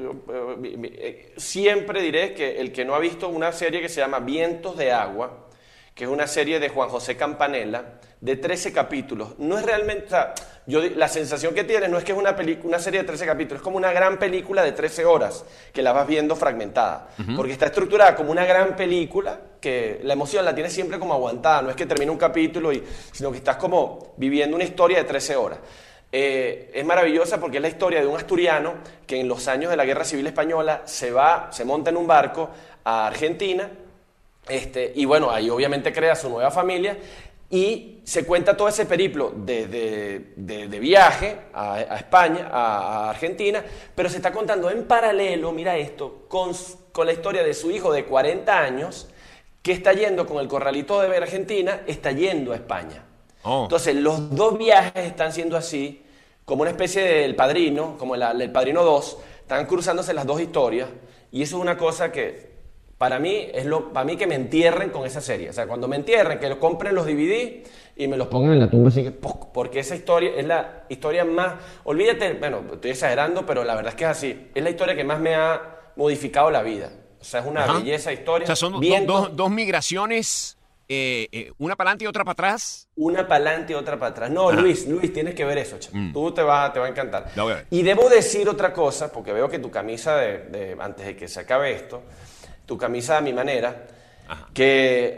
Siempre diré que el que no ha visto una serie que se llama Vientos de Agua, que es una serie de Juan José Campanella, de 13 capítulos, no es realmente, o sea, la sensación que tienes no es que es una serie de 13 capítulos, es como una gran película de 13 horas, que la vas viendo fragmentada, porque está estructurada como una gran película, que la emoción la tienes siempre como aguantada, no es que termina un capítulo, sino que estás como viviendo una historia de 13 horas. Es maravillosa porque es la historia de un asturiano que en los años de la Guerra Civil Española se monta en un barco a Argentina, y bueno, ahí obviamente crea su nueva familia y se cuenta todo ese periplo de viaje a España, a Argentina, pero se está contando en paralelo, mira esto, con la historia de su hijo de 40 años que está yendo con el corralito de Argentina, está yendo a España. Oh. Entonces los dos viajes están siendo así, como una especie del Padrino, como el Padrino 2, están cruzándose las dos historias y eso es una cosa que para mí que me entierren con esa serie. O sea, cuando me entierren, que lo compren los DVD y me los pongan en la tumba así que porque esa historia es la historia más, olvídate, bueno, estoy exagerando, pero la verdad es que es así. Es la historia que más me ha modificado la vida. O sea, es una belleza de historia. O sea, son dos migraciones, una para adelante y otra para atrás. Una para adelante y otra para atrás. No, Luis, tienes que ver eso, chaval. Tú te va a encantar. Lo voy a ver. Y debo decir otra cosa, porque veo que tu camisa antes de que se acabe esto, tu camisa a mi manera, que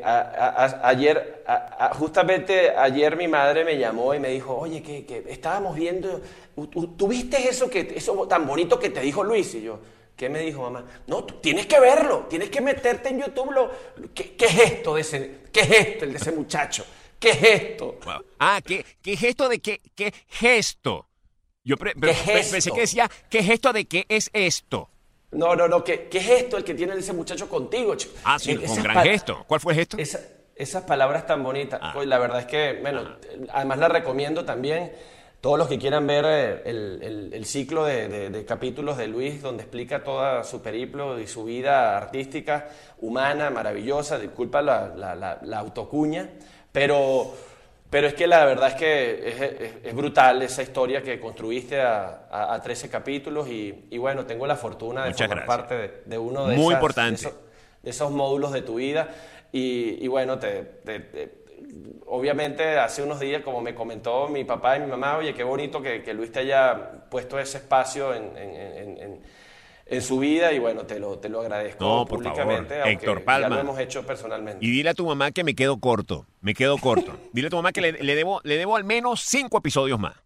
justamente ayer mi madre me llamó y me dijo, oye, que estábamos viendo, ¿tú viste eso tan bonito que te dijo Luis? Y yo, ¿qué me dijo mamá? No, tú tienes que verlo, tienes que meterte en YouTube. ¿Qué es esto el de ese muchacho? ¿Qué es esto? Wow. ¿Qué es esto de qué gesto? Yo pensé que decía, ¿qué es esto de qué es esto? No, ¿qué es esto el que tiene ese muchacho contigo, chico? Sí, con gran gesto. ¿Cuál fue el gesto? Esas palabras tan bonitas. Pues la verdad es que, bueno, además la recomiendo también. Todos los que quieran ver el ciclo de capítulos de Luis, donde explica toda su periplo y su vida artística, humana, maravillosa, disculpa la autocuña, pero es que la verdad es que es brutal esa historia que construiste a 13 capítulos y bueno, tengo la fortuna de formar parte de uno de, de esos módulos de tu vida y bueno, obviamente hace unos días, como me comentó mi papá y mi mamá, oye, qué bonito que Luis te haya puesto ese espacio en su vida y bueno, te lo agradezco públicamente, favor. Héctor Palma. Ya lo hemos hecho personalmente. Y dile a tu mamá que me quedo corto. Dile a tu mamá que le debo al menos 5 episodios más.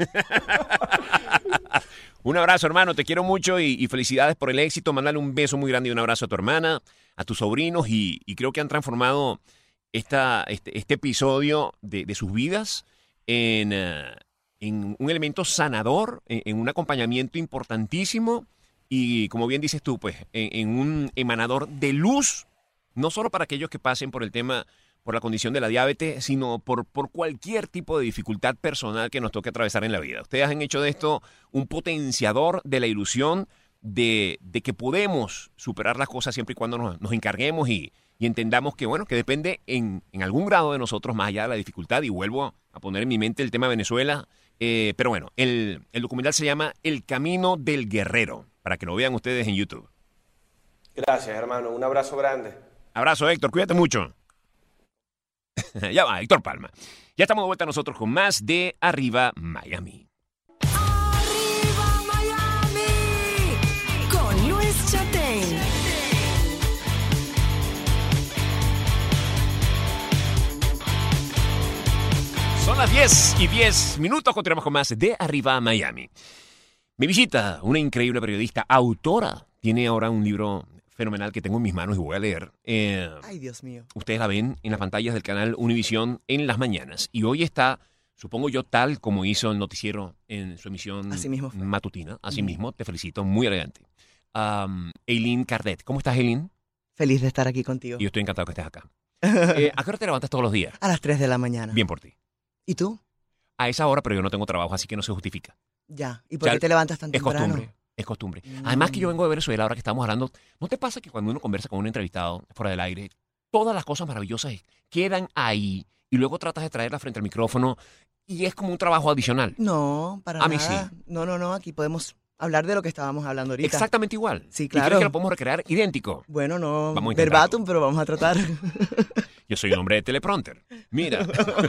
Un abrazo, hermano, te quiero mucho y felicidades por el éxito. Mándale un beso muy grande y un abrazo a tu hermana, a tus sobrinos y creo que han transformado este episodio de sus vidas en un elemento sanador, en un acompañamiento importantísimo y, como bien dices tú, pues en un emanador de luz, no solo para aquellos que pasen por el tema, por la condición de la diabetes, sino por cualquier tipo de dificultad personal que nos toque atravesar en la vida. Ustedes han hecho de esto un potenciador de la ilusión de que podemos superar las cosas siempre y cuando nos encarguemos y y entendamos que, bueno, que depende en algún grado de nosotros, más allá de la dificultad, y vuelvo a poner en mi mente el tema de Venezuela, pero bueno, el documental se llama El Camino del Guerrero, para que lo vean ustedes en YouTube. Gracias, hermano. Un abrazo grande. Abrazo, Héctor, cuídate mucho. Ya va, Héctor Palma. Ya estamos de vuelta nosotros con más de Arriba Miami. ¡Arriba Miami! Con Luis Chatén. Son las 10:10. Continuamos con más de Arriba Miami. Me visita una increíble periodista, autora. Tiene ahora un libro fenomenal que tengo en mis manos y voy a leer. Ay, Dios mío. Ustedes la ven en las pantallas del canal Univisión en las mañanas. Y hoy está, supongo yo, tal como hizo el noticiero en su emisión Así mismo fue. matutina. Así mismo, te felicito, muy elegante. Eileen Cardet. ¿Cómo estás, Eileen? Feliz de estar aquí contigo. Y yo estoy encantado que estés acá. ¿A qué hora te levantas todos los días? A las 3 de la mañana. Bien por ti. ¿Y tú? A esa hora, pero yo no tengo trabajo, así que no se justifica. Ya. ¿Y por Ya, qué te levantas tan Es temprano? costumbre, es costumbre. Además que yo vengo de Venezuela, ahora que estamos hablando, ¿no te pasa que cuando uno conversa con un entrevistado fuera del aire, todas las cosas maravillosas quedan ahí y luego tratas de traerlas frente al micrófono y es como un trabajo adicional? No, para A mí nada. sí. No, aquí podemos hablar de lo que estábamos hablando ahorita. Exactamente igual. Sí, ¿Y crees claro. que lo podemos recrear idéntico? Bueno, no Vamos a intentarlo. verbatim, pero vamos a tratar. Yo soy un hombre de teleprompter. Mira.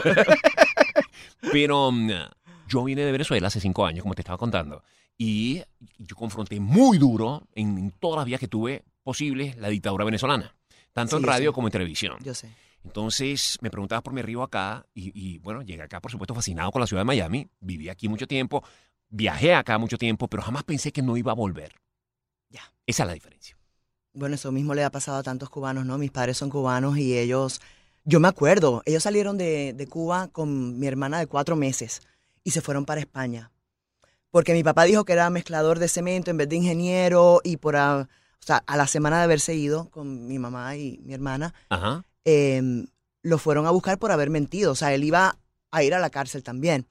Pero yo vine de Venezuela hace 5 años, como te estaba contando, y yo confronté muy duro en todas las vías que tuve posibles la dictadura venezolana, tanto Sí, en yo radio sé. como en televisión. Yo sé. Entonces me preguntabas por mi arribo acá y bueno, llegué acá, por supuesto, fascinado con la ciudad de Miami, viví aquí mucho tiempo, viajé acá mucho tiempo, pero jamás pensé que no iba a volver. Ya. Esa es la diferencia. Bueno, eso mismo le ha pasado a tantos cubanos, ¿no? Mis padres son cubanos y ellos... Yo me acuerdo, ellos salieron de Cuba con mi hermana de 4 meses y se fueron para España. Porque mi papá dijo que era mezclador de cemento en vez de ingeniero y o sea, a la semana de haberse ido con mi mamá y mi hermana, Ajá. lo fueron a buscar por haber mentido. O sea, él iba a ir a la cárcel también.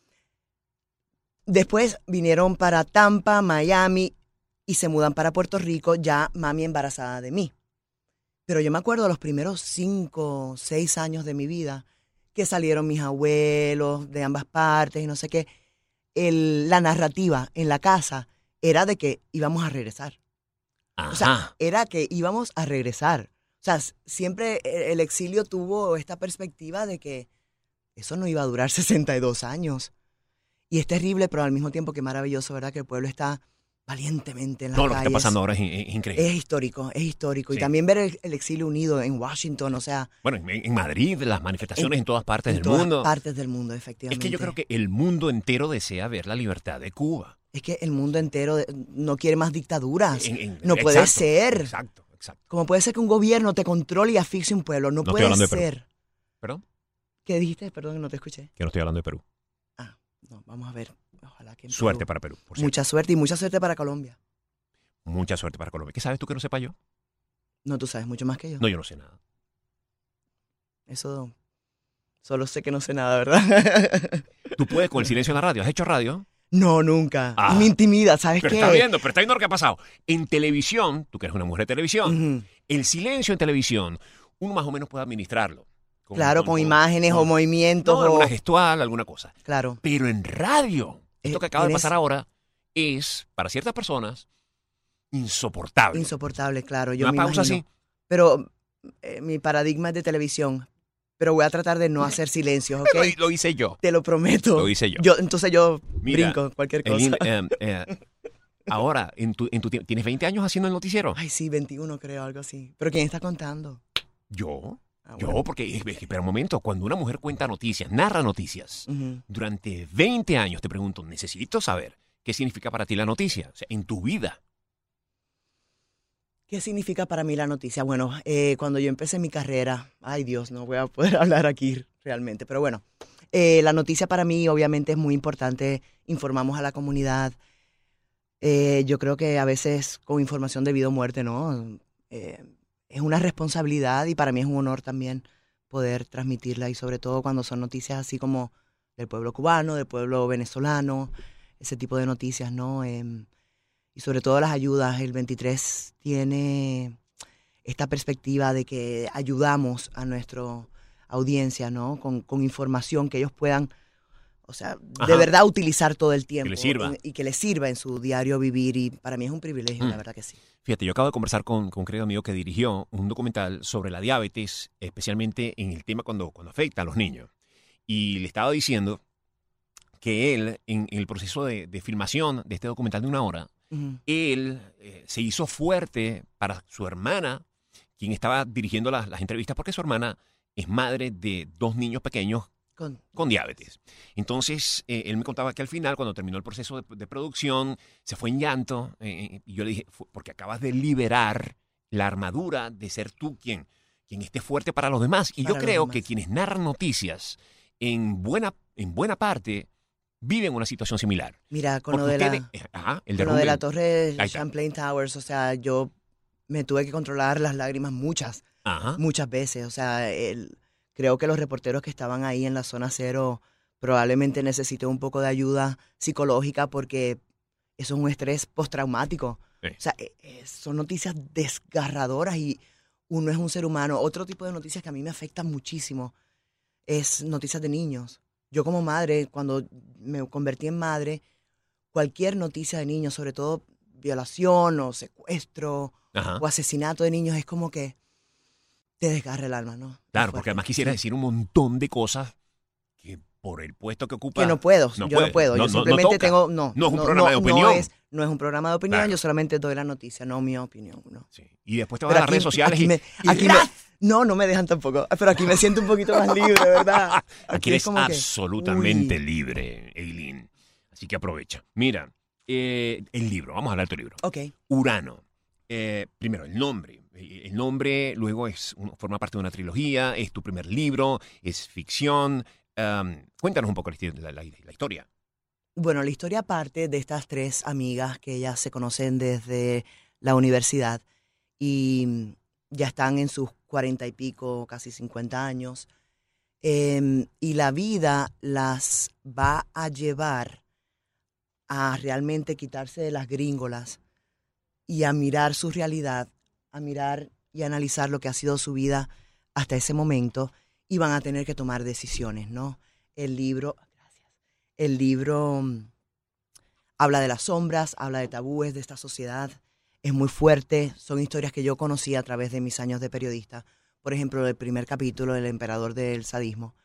Después vinieron para Tampa, Miami y se mudan para Puerto Rico, ya mami embarazada de mí. Pero yo me acuerdo los primeros 5, 6 años de mi vida que salieron mis abuelos de ambas partes y no sé qué. La narrativa en la casa era de que íbamos a regresar. Ajá. O sea, era que íbamos a regresar. O sea, siempre el exilio tuvo esta perspectiva de que eso no iba a durar 62 años. Y es terrible, pero al mismo tiempo que maravilloso, ¿verdad? Que el pueblo está valientemente en las No, lo que calles. está pasando ahora es increíble. Es histórico, es histórico. Sí. Y también ver el exilio unido en Washington, o sea... Bueno, en Madrid, las manifestaciones en todas partes en del todas mundo. partes del mundo, Es efectivamente. que yo creo que el mundo entero desea ver la libertad de Cuba. Es que el mundo entero no quiere más dictaduras. No Exacto, puede ser. Exacto. ¿Cómo puede ser que un gobierno te controle y asfixie un pueblo? No estoy puede hablando de Perú. ser. ¿Perdón? ¿Qué dijiste? Perdón, no te escuché. Que no estoy hablando de Perú. Ah, no, vamos a ver. Ojalá que en Suerte Perú. para Perú, por cierto. Mucha suerte y mucha suerte para Colombia. Mucha suerte para Colombia. ¿Qué sabes tú que no sepa yo? No, tú sabes mucho más que yo. No, yo no sé nada. Eso solo sé que no sé nada, ¿verdad? Tú puedes con el silencio en la radio. ¿Has hecho radio? No, nunca. Ah. Me intimida, ¿sabes Pero qué? pero está viendo lo que ha pasado. En televisión, tú que eres una mujer de televisión, Ujú. el silencio en televisión, uno más o menos puede administrarlo. Claro, con imágenes o movimientos. No, alguna gestual, alguna cosa. Claro. Pero en radio, esto que acaba de tienes- pasar ahora es, para ciertas personas, insoportable. Insoportable, claro. Yo Una me pausa imagino. así. Pero mi paradigma es de televisión. Pero voy a tratar de no hacer silencios, ¿ok? Lo hice yo. Te lo prometo. Lo hice yo. Entonces yo Mira, brinco cualquier cosa. Eileen, ahora, ¿tienes 20 años haciendo el noticiero? Ay, sí, 21 creo, algo así. ¿Pero quién está contando? Yo. Ah, Yo, bueno. porque, espera un momento, cuando una mujer cuenta noticias, narra noticias, Ujú. durante 20 años te pregunto, necesito saber qué significa para ti la noticia, o sea, en tu vida. ¿Qué significa para mí la noticia? Bueno, cuando yo empecé mi carrera, ay Dios, no voy a poder hablar aquí realmente, pero bueno, la noticia para mí obviamente es muy importante, informamos a la comunidad. Yo creo que a veces con información de vida o muerte, ¿no? Es una responsabilidad y para mí es un honor también poder transmitirla y sobre todo cuando son noticias así como del pueblo cubano, del pueblo venezolano, ese tipo de noticias, ¿no? Y sobre todo las ayudas. El 23 tiene esta perspectiva de que ayudamos a nuestra audiencia, ¿no? Con información que ellos puedan, o sea, de verdad utilizar todo el tiempo. Que les sirva. Y que les sirva en su diario vivir. Y para mí es un privilegio, la verdad que sí. Fíjate, yo acabo de conversar con un querido amigo que dirigió un documental sobre la diabetes, especialmente en el tema cuando afecta a los niños. Y le estaba diciendo que él, en el proceso de filmación de este documental de 1 hora, él se hizo fuerte para su hermana, quien estaba dirigiendo las entrevistas, porque su hermana es madre de 2 niños pequeños con diabetes. Entonces, él me contaba que al final, cuando terminó el proceso de producción, se fue en llanto. Y yo le dije, porque acabas de liberar la armadura de ser tú quien esté fuerte para los demás. Y yo creo que quienes narran noticias, en buena parte, viven una situación similar. Mira, con lo de la torre Champlain Towers, o sea, yo me tuve que controlar las lágrimas muchas veces. O sea, creo que los reporteros que estaban ahí en la zona cero probablemente necesiten un poco de ayuda psicológica porque eso es un estrés postraumático. Sí. O sea, son noticias desgarradoras y uno es un ser humano. Otro tipo de noticias que a mí me afectan muchísimo es noticias de niños. Yo como madre, cuando me convertí en madre, cualquier noticia de niños, sobre todo violación o secuestro o asesinato de niños, es como que te desgarra el alma, ¿no? Claro, porque además quisiera decir un montón de cosas que por el puesto que ocupa... Que no puedo, yo no puedo. Yo simplemente tengo... No es un programa de opinión. No es un programa de opinión, yo solamente doy la noticia, no mi opinión. No. Sí. Y después te vas a las redes sociales No me dejan tampoco. Pero aquí me siento un poquito más libre, ¿verdad? Aquí eres absolutamente libre, Eileen. Así que aprovecha. Mira, el libro. Vamos a hablar de tu libro. Ok. Urano. Primero, el nombre. El nombre luego forma parte de una trilogía. Es tu primer libro. Es ficción. Cuéntanos un poco la historia. Bueno, la historia parte de estas 3 amigas que ellas se conocen desde la universidad y ya están en sus 40 y pico, casi 50 años. Y la vida las va a llevar a realmente quitarse de las gringolas y a mirar su realidad, a mirar y analizar lo que ha sido su vida hasta ese momento y van a tener que tomar decisiones, ¿no? El libro habla de las sombras, habla de tabúes de esta sociedad. Es muy fuerte, son historias que yo conocí a través de mis años de periodista. Por ejemplo, el primer capítulo, El emperador del sadismo.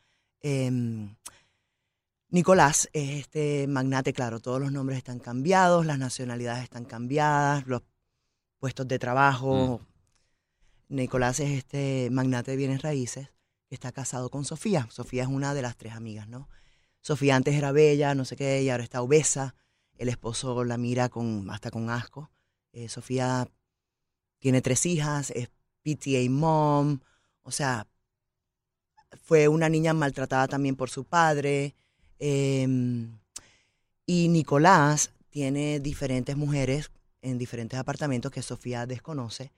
Nicolás es este magnate, claro, todos los nombres están cambiados, las nacionalidades están cambiadas, los puestos de trabajo. Nicolás es este magnate de bienes raíces que está casado con Sofía. Sofía es una de las 3 amigas, ¿no? Sofía antes era bella, no sé qué, y ahora está obesa. El esposo la mira hasta con asco. Sofía tiene 3 hijas, es PTA mom, o sea, fue una niña maltratada también por su padre. Y Nicolás tiene diferentes mujeres en diferentes apartamentos que Sofía desconoce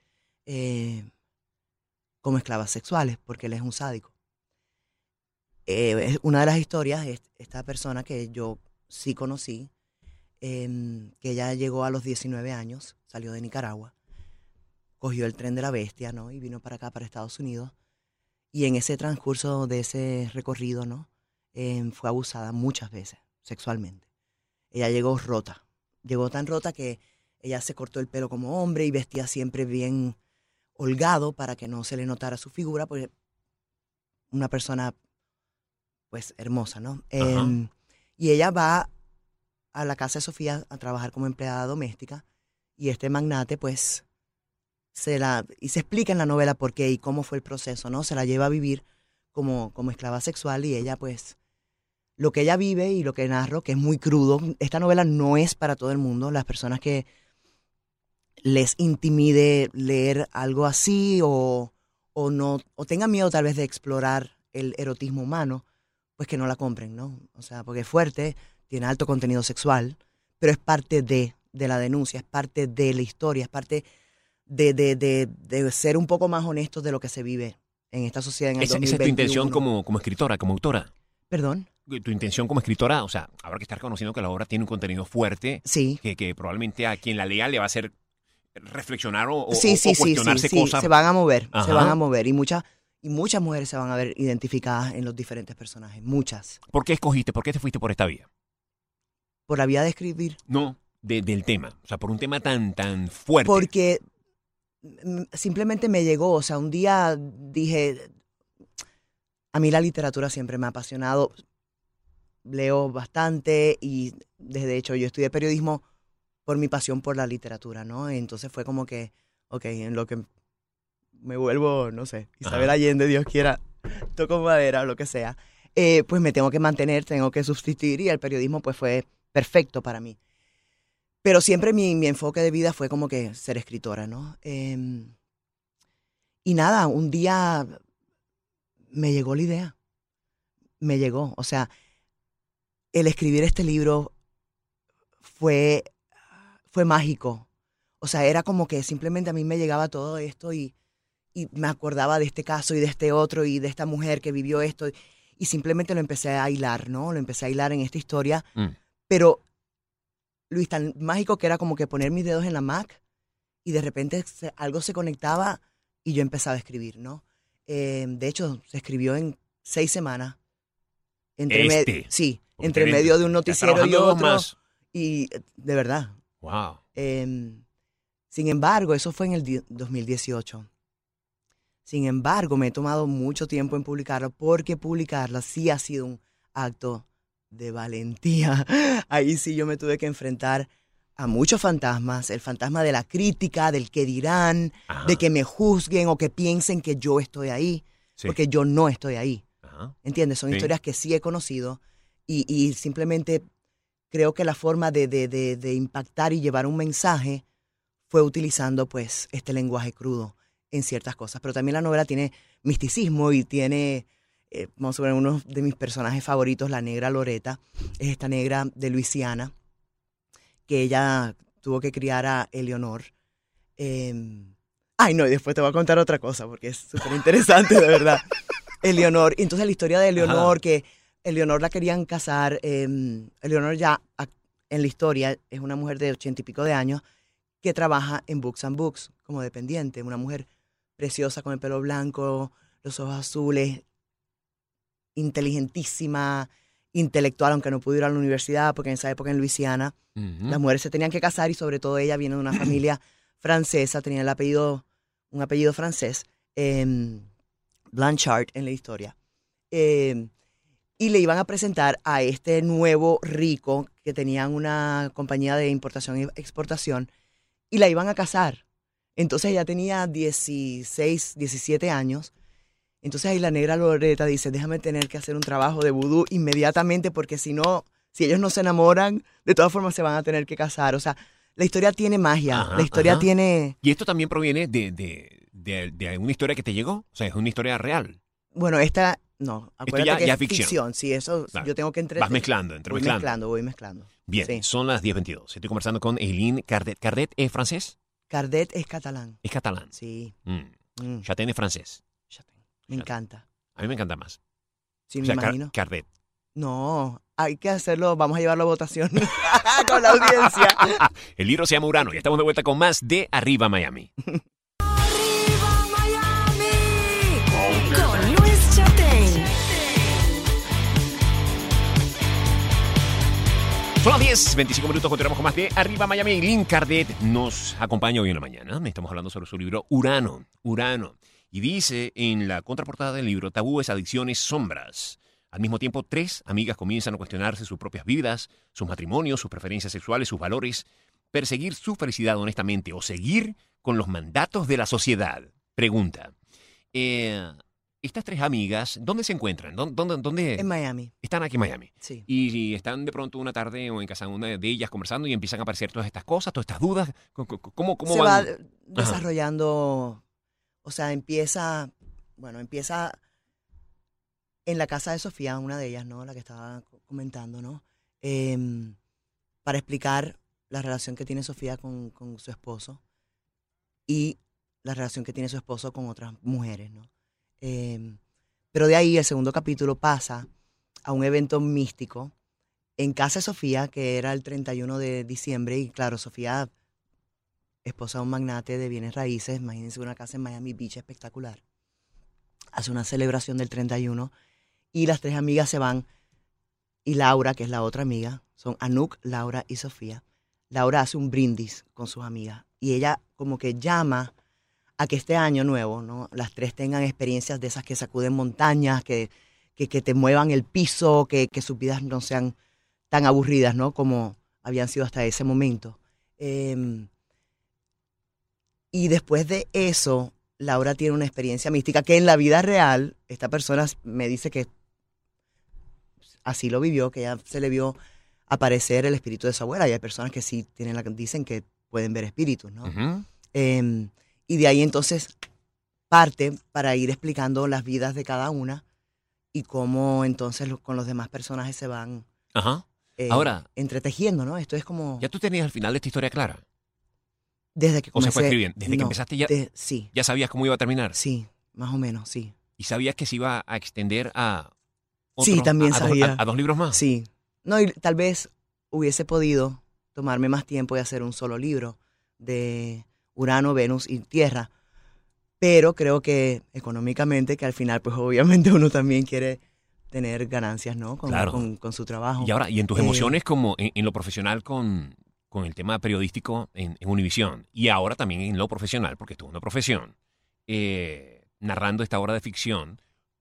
como esclavas sexuales, porque él es un sádico. Una de las historias es esta persona que yo sí conocí, que ella llegó a los 19 años, salió de Nicaragua, cogió el tren de la bestia, ¿no? Y vino para acá, para Estados Unidos. Y en ese transcurso de ese recorrido, ¿no? Fue abusada muchas veces sexualmente. Ella llegó rota. Llegó tan rota que ella se cortó el pelo como hombre y vestía siempre bien holgado para que no se le notara su figura, porque una persona, pues, hermosa, ¿no? Y ella va a la casa de Sofía a trabajar como empleada doméstica y este magnate, pues, se explica en la novela por qué y cómo fue el proceso, ¿no? Se la lleva a vivir como esclava sexual y ella, pues, lo que ella vive y lo que narro, que es muy crudo. Esta novela no es para todo el mundo. Las personas que les intimide leer algo así o tengan miedo tal vez de explorar el erotismo humano, pues que no la compren, ¿no? O sea, porque es fuerte, tiene alto contenido sexual, pero es parte de la denuncia, es parte de la historia, es parte de ser un poco más honestos de lo que se vive en esta sociedad en el 2021. ¿Esa es tu intención como escritora, como autora? ¿Perdón? Tu intención como escritora, o sea, habrá que estar reconociendo que la obra tiene un contenido fuerte, sí, que probablemente a quien la lea le va a hacer reflexionar o Sí, cuestionarse cosas. se van a mover, Ajá. se van a mover. Y muchas mujeres se van a ver identificadas en los diferentes personajes, muchas. ¿Por qué te fuiste por esta vía? Por la vía de escribir. No, del tema. O sea, por un tema tan fuerte. Porque simplemente me llegó, o sea, un día dije, a mí la literatura siempre me ha apasionado, leo bastante y de hecho yo estudié periodismo por mi pasión por la literatura, ¿no? Entonces fue como que, ok, en lo que me vuelvo, no sé, Isabel Allende, Dios quiera, toco madera o lo que sea, pues me tengo que mantener, tengo que subsistir y el periodismo pues fue perfecto para mí. Pero siempre mi enfoque de vida fue como que ser escritora, ¿no? Y nada, un día me llegó la idea. Me llegó. O sea, el escribir este libro fue mágico. O sea, era como que simplemente a mí me llegaba todo esto y me acordaba de este caso y de este otro y de esta mujer que vivió esto. Y simplemente lo empecé a hilar, ¿no? Lo empecé a hilar en esta historia. Pero Luis, tan mágico que era como que poner mis dedos en la Mac y de repente algo se conectaba y yo empezaba a escribir, ¿no? De hecho, se escribió en 6 semanas. Entre medio de un noticiero y otro. Más. Y de verdad. Wow. Sin embargo, eso fue en el 2018. Sin embargo, me he tomado mucho tiempo en publicarlo porque publicarla sí ha sido un acto de valentía. Ahí sí yo me tuve que enfrentar a muchos fantasmas, el fantasma de la crítica, del que dirán, de que me juzguen o que piensen que yo estoy ahí, porque yo no estoy ahí. ¿Entiendes? Son historias que sí he conocido y simplemente creo que la forma de impactar y llevar un mensaje fue utilizando pues este lenguaje crudo en ciertas cosas. Pero también la novela tiene misticismo y tiene... vamos a ver, uno de mis personajes favoritos, la negra Loreta, es esta negra de Luisiana, que ella tuvo que criar a Eleonor. Ay, no, y después te voy a contar otra cosa, porque es súper interesante, de verdad. Eleonor, y entonces la historia de Eleonor, que Eleonor la querían casar, Eleonor ya en la historia es una mujer de 80 y pico de años que trabaja en Books and Books como dependiente, una mujer preciosa con el pelo blanco, los ojos azules, inteligentísima, intelectual, aunque no pudo ir a la universidad, porque en esa época en Luisiana las mujeres se tenían que casar y sobre todo ella viene de una familia francesa, tenía un apellido francés, Blanchard en la historia. Y le iban a presentar a este nuevo rico que tenían una compañía de importación y exportación y la iban a casar. Entonces ella tenía 16, 17 años. Entonces ahí la negra Loreta dice, déjame tener que hacer un trabajo de vudú inmediatamente porque si no, si ellos no se enamoran, de todas formas se van a tener que casar. O sea, la historia tiene magia, la historia tiene... ¿Y esto también proviene de una historia que te llegó? O sea, es una historia real. Bueno, esta... No, acuérdate que ya es ficción. Sí, eso claro. Yo tengo que Vas mezclando, voy mezclando. Bien, sí. Son las 10:22. Estoy conversando con Eileen Cardet. ¿Cardet es francés? Cardet es catalán. Es catalán. Sí. Chaten es francés. Me encanta. A mí me encanta más. Sí, o sea, me imagino. Cardet. No, hay que hacerlo, vamos a llevarlo a votación con la audiencia. El libro se llama Urano y estamos de vuelta con más de Arriba Miami. ¡Arriba Miami! Con Luis Chatén. Son las 10:25, continuamos con más de Arriba Miami. Eileen Cardet nos acompaña hoy en la mañana. Estamos hablando sobre su libro Urano. Y dice en la contraportada del libro, tabúes, adicciones, sombras. Al mismo tiempo, 3 amigas comienzan a cuestionarse sus propias vidas, sus matrimonios, sus preferencias sexuales, sus valores, perseguir su felicidad honestamente o seguir con los mandatos de la sociedad. Pregunta. Estas 3 amigas, ¿dónde se encuentran? ¿Dónde? En Miami. Están aquí en Miami. Sí. Y están de pronto una tarde o en casa de una de ellas conversando y empiezan a aparecer todas estas cosas, todas estas dudas. ¿Cómo se van? va desarrollando, o sea, empieza en la casa de Sofía, una de ellas, ¿no? La que estaba comentando, ¿no? Para explicar la relación que tiene Sofía con su esposo y la relación que tiene su esposo con otras mujeres, ¿no? Pero de ahí el segundo capítulo pasa a un evento místico en casa de Sofía, que era el 31 de diciembre, y claro, Sofía esposa de un magnate de bienes raíces, imagínense una casa en Miami Beach espectacular. Hace una celebración del 31 y las 3 amigas se van. Y Laura, que es la otra amiga, son Anouk, Laura y Sofía. Laura hace un brindis con sus amigas y ella como que llama a que este año nuevo, ¿no? Las 3 tengan experiencias de esas que sacuden montañas, que te muevan el piso, que sus vidas no sean tan aburridas, ¿no? Como habían sido hasta ese momento. Y después de eso, Laura tiene una experiencia mística que en la vida real, esta persona me dice que así lo vivió, que ya se le vio aparecer el espíritu de su abuela. Y hay personas que sí dicen que pueden ver espíritus, ¿no? Uh-huh. Y de ahí entonces parte para ir explicando las vidas de cada una y cómo entonces con los demás personajes se van Ajá. Ahora, entretejiendo, ¿no? Esto es como... ¿ya tú tenías el final de esta historia clara? Desde que ¿O se comencé... fue escribiendo? ¿Desde que empezaste ya, sí, ya sabías cómo iba a terminar? sí, más o menos, sí. ¿Y sabías que se iba a extender a Sí, también sabía. a 2 libros más? Sí. No, y tal vez hubiese podido tomarme más tiempo y hacer un solo libro de Urano, Venus y Tierra, pero creo que económicamente, que al final pues obviamente uno también quiere tener ganancias, ¿no? Claro. Con su trabajo. Y ahora, ¿y en tus emociones como en lo profesional con el tema periodístico en Univisión? Y ahora también en lo profesional, porque esto es una profesión, narrando esta obra de ficción,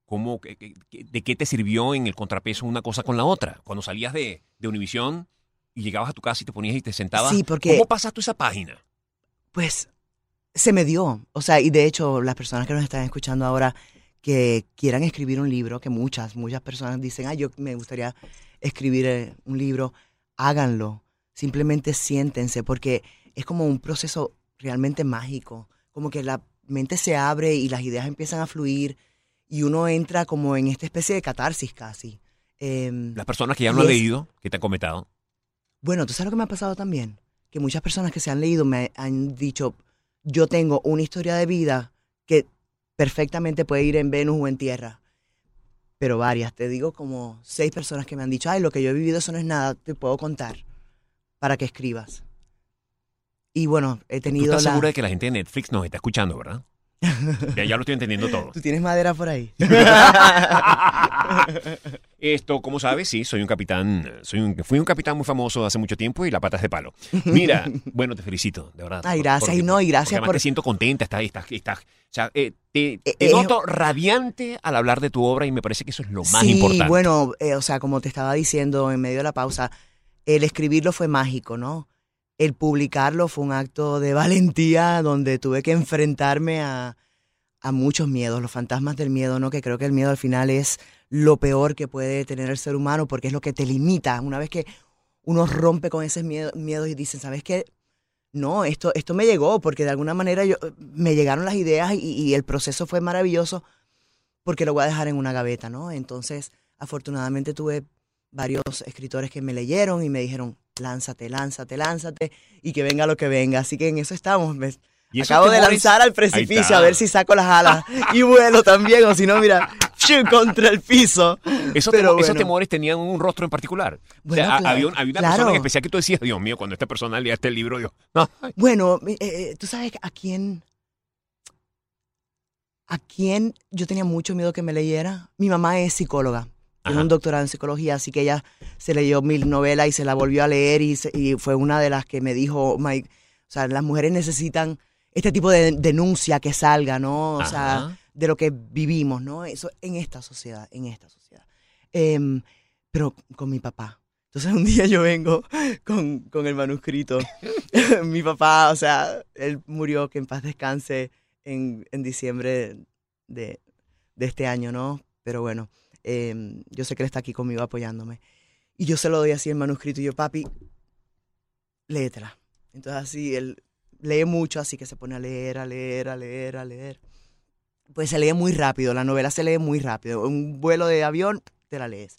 ¿de qué te sirvió en el contrapeso una cosa con la otra? Cuando salías de Univisión y llegabas a tu casa y te ponías y te sentabas, Sí, porque... ¿cómo pasas tú esa página? Pues se me dio. O sea, y de hecho, las personas que nos están escuchando ahora que quieran escribir un libro, que muchas personas dicen, yo me gustaría escribir un libro, háganlo. Simplemente siéntense, porque es como un proceso realmente mágico. Como que la mente se abre y las ideas empiezan a fluir y uno entra como en esta especie de catarsis casi. Las personas que ya no han leído, que te han comentado. Bueno, ¿tú sabes lo que me ha pasado también? Que muchas personas que se han leído me han dicho, yo tengo una historia de vida que perfectamente puede ir en Venus o en Tierra. Pero varias, te digo como 6 personas que me han dicho, lo que yo he vivido eso no es nada, te puedo contar para que escribas. Y bueno, he tenido ¿Tú estás segura de que la gente de Netflix nos está escuchando, verdad? Ya lo estoy entendiendo todo. ¿Tú tienes madera por ahí? Esto, como sabes, sí, soy un capitán. Fui un capitán muy famoso hace mucho tiempo y la pata es de palo. Mira, bueno, te felicito, de verdad. Ay, gracias. Y gracias además te siento contenta, estás o sea, te noto radiante al hablar de tu obra y me parece que eso es lo más importante. Sí, bueno, o sea, como te estaba diciendo en medio de la pausa, el escribirlo fue mágico, ¿no? El publicarlo fue un acto de valentía donde tuve que enfrentarme a muchos miedos, los fantasmas del miedo, ¿no? Que creo que el miedo al final es lo peor que puede tener el ser humano porque es lo que te limita. Una vez que uno rompe con esos miedos y dicen, ¿sabes qué? No, esto me llegó porque de alguna manera me llegaron las ideas y el proceso fue maravilloso porque lo voy a dejar en una gaveta, ¿no? Entonces, afortunadamente tuve varios escritores que me leyeron y me dijeron, lánzate, y que venga lo que venga. Así que en eso estamos. Acabo de lanzar al precipicio a ver si saco las alas y vuelo también, o si no, mira, contra el piso. Esos temores tenían un rostro en particular. Bueno, o sea, claro, había una persona en especial que tú decías, Dios mío, cuando esta persona lea este libro, Dios. No. Bueno, tú sabes a quién yo tenía mucho miedo que me leyera. Mi mamá es psicóloga. Tiene un doctorado en psicología, así que ella se leyó 1000 novelas y se la volvió a leer y fue una de las que me dijo, o sea, las mujeres necesitan este tipo de denuncia que salga, ¿no? O sea, de lo que vivimos, ¿no? Eso en esta sociedad. Pero con mi papá. Entonces un día yo vengo con el manuscrito. Mi papá, o sea, él murió, que en paz descanse, en diciembre de este año, ¿no? Pero bueno. Yo sé que él está aquí conmigo apoyándome. Y yo se lo doy así el manuscrito y yo, papi, léetela. Entonces así, él lee mucho, así que se pone a leer. Pues se lee muy rápido, la novela se lee muy rápido. Un vuelo de avión, te la lees.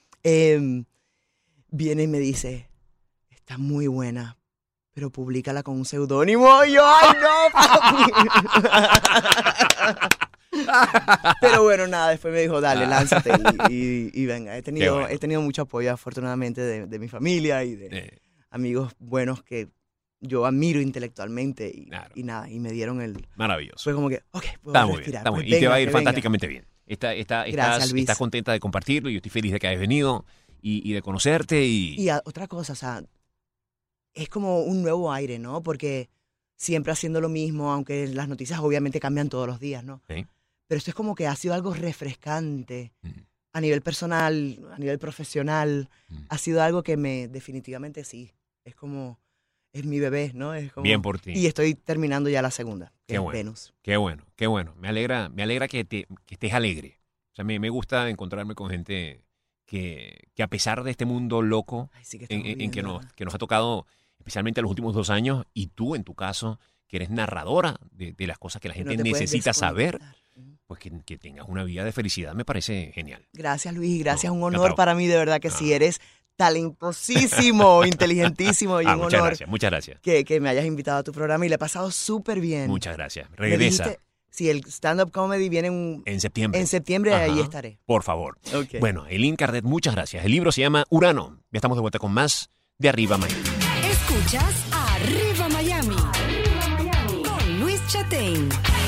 Viene y me dice, está muy buena, pero públicala con un seudónimo. Y yo, ¡ay, no, papi! Pero bueno, nada, después me dijo, dale, lánzate y venga. He tenido mucho apoyo, afortunadamente, de mi familia y de amigos buenos que yo admiro intelectualmente y, Claro. y nada, y me dieron el... Maravilloso. Fue como que, ok, puedo Está muy bien, respirar. está muy pues bien. Y te va a venga, ir que venga. fantásticamente bien. Gracias, Luis. Estás contenta de compartirlo y yo estoy feliz de que hayas venido y de conocerte Y otra cosa, o sea, es como un nuevo aire, ¿no? Porque siempre haciendo lo mismo, aunque las noticias obviamente cambian todos los días, ¿no? Sí. Pero esto es como que ha sido algo refrescante Mm. a nivel personal, a nivel profesional. Ha sido algo que definitivamente sí, es como, es mi bebé, ¿no? Es como, Bien por ti. Y estoy terminando ya la segunda, que Qué es bueno. Venus. Qué bueno. Me alegra que estés alegre. O sea, me gusta encontrarme con gente que a pesar de este mundo loco Ay, sí que en estamos que viendo, nos ha tocado, especialmente en los últimos 2 años, y tú en tu caso, que eres narradora de las cosas que la que no gente te puedes necesita saber, desconectar. pues que tengas una vida de felicidad me parece genial. Gracias, Luis, y gracias. No, Un honor encantado. para mí, de verdad que sí. Ah. Eres talentosísimo, inteligentísimo y un Muchas honor gracias. que me hayas invitado a tu programa y le he pasado súper bien. Muchas gracias. Me Regresa dijiste, sí, el stand-up comedy viene en septiembre. en septiembre, ahí Ajá. estaré. Por favor. Ok. Bueno, Eileen Cardet, muchas gracias. El libro se llama Urano. Ya estamos de vuelta con más de Arriba Miami. Escuchas Arriba Miami. Con Luis Chatén.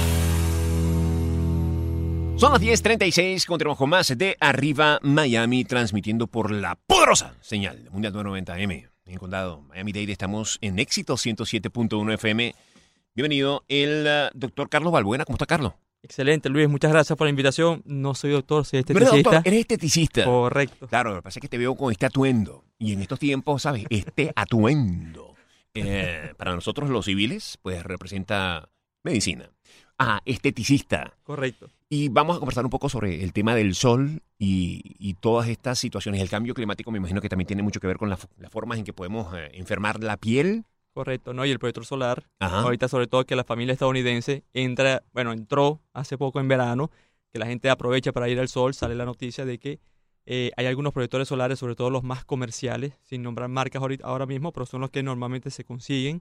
Son las 10:36, continuamos con más de Arriba Miami, transmitiendo por la poderosa señal de Mundial 990M. En el condado Miami-Dade estamos en Éxito 107.1 FM. Bienvenido el doctor Carlos Balbuena. ¿Cómo está, Carlos? Excelente, Luis. Muchas gracias por la invitación. No soy doctor, soy ¿Verdad, esteticista. doctor? Eres esteticista. Correcto. Claro, lo que pasa es que te veo con este atuendo. Y en estos tiempos, ¿sabes? Este atuendo. Para nosotros los civiles, pues representa medicina. Esteticista. Correcto. Y vamos a conversar un poco sobre el tema del sol y todas estas situaciones. El cambio climático me imagino que también tiene mucho que ver con las formas en que podemos enfermar la piel. Correcto, ¿no? Y el protector solar, Ajá. ahorita sobre todo que la familia estadounidense entró hace poco en verano, que la gente aprovecha para ir al sol, sale la noticia de que hay algunos protectores solares, sobre todo los más comerciales, sin nombrar marcas ahora mismo, pero son los que normalmente se consiguen,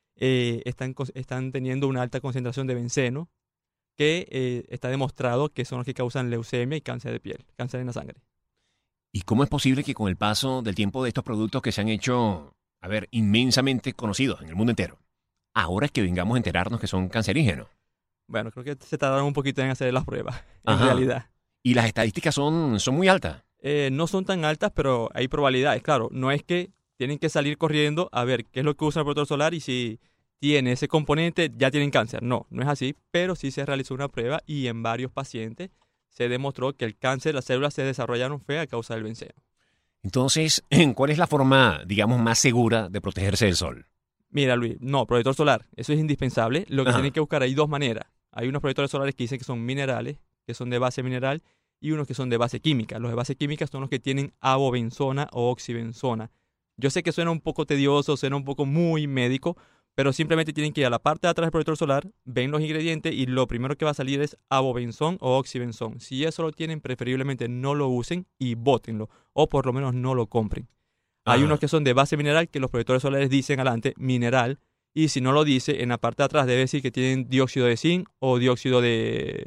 están teniendo una alta concentración de benceno, que está demostrado que son los que causan leucemia y cáncer de piel, cáncer en la sangre. ¿Y cómo es posible que con el paso del tiempo de estos productos que se han hecho, inmensamente conocidos en el mundo entero, ahora es que vengamos a enterarnos que son cancerígenos? Bueno, creo que se tardaron un poquito en hacer las pruebas, en Ajá. realidad. Y las estadísticas son muy altas. No son tan altas, pero hay probabilidades. Claro, no es que tienen que salir corriendo a ver qué es lo que usa el protector solar y si tiene ese componente ya tienen cáncer. No es así, pero sí se realizó una prueba y en varios pacientes se demostró que el cáncer, las células se desarrollaron a causa del benceno. Entonces, ¿cuál es la forma, digamos, más segura de protegerse del sol? Mira, Luis, protector solar, eso es indispensable. Lo que Ajá. tienen que buscar, hay dos maneras. Hay unos protectores solares que dicen que son minerales, que son de base mineral, y unos que son de base química. Los de base química son los que tienen avobenzona o oxibenzona. Yo sé que suena un poco tedioso, suena un poco muy médico, pero simplemente tienen que ir a la parte de atrás del protector solar, ven los ingredientes y lo primero que va a salir es avobenzón o oxibenzón. Si eso lo tienen, preferiblemente no lo usen y bótenlo, o por lo menos no lo compren. Hay Ajá. unos que son de base mineral, que los protectores solares dicen adelante mineral, y si no lo dice, en la parte de atrás debe decir que tienen dióxido de zinc o dióxido de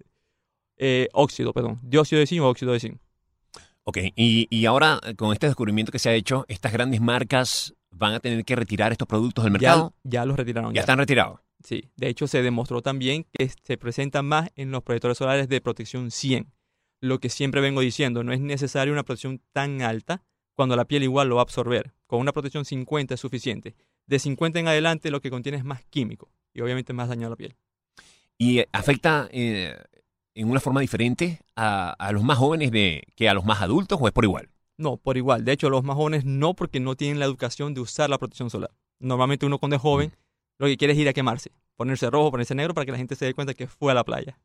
dióxido de zinc o óxido de zinc. Ok, y ahora con este descubrimiento que se ha hecho, estas grandes marcas van a tener que retirar estos productos del mercado. Ya los retiraron. Ya están retirados. Sí, de hecho se demostró también que se presenta más en los protectores solares de protección 100. Lo que siempre vengo diciendo, no es necesaria una protección tan alta cuando la piel igual lo va a absorber. Con una protección 50 es suficiente. De 50 en adelante lo que contiene es más químico y obviamente más daño a la piel. ¿Y afecta en una forma diferente a los más jóvenes que a los más adultos o es por igual? No, por igual. De hecho, los más jóvenes no, porque no tienen la educación de usar la protección solar. Normalmente uno cuando es joven lo que quiere es ir a quemarse, ponerse rojo, ponerse negro para que la gente se dé cuenta que fue a la playa.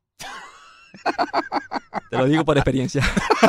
Te lo digo por experiencia.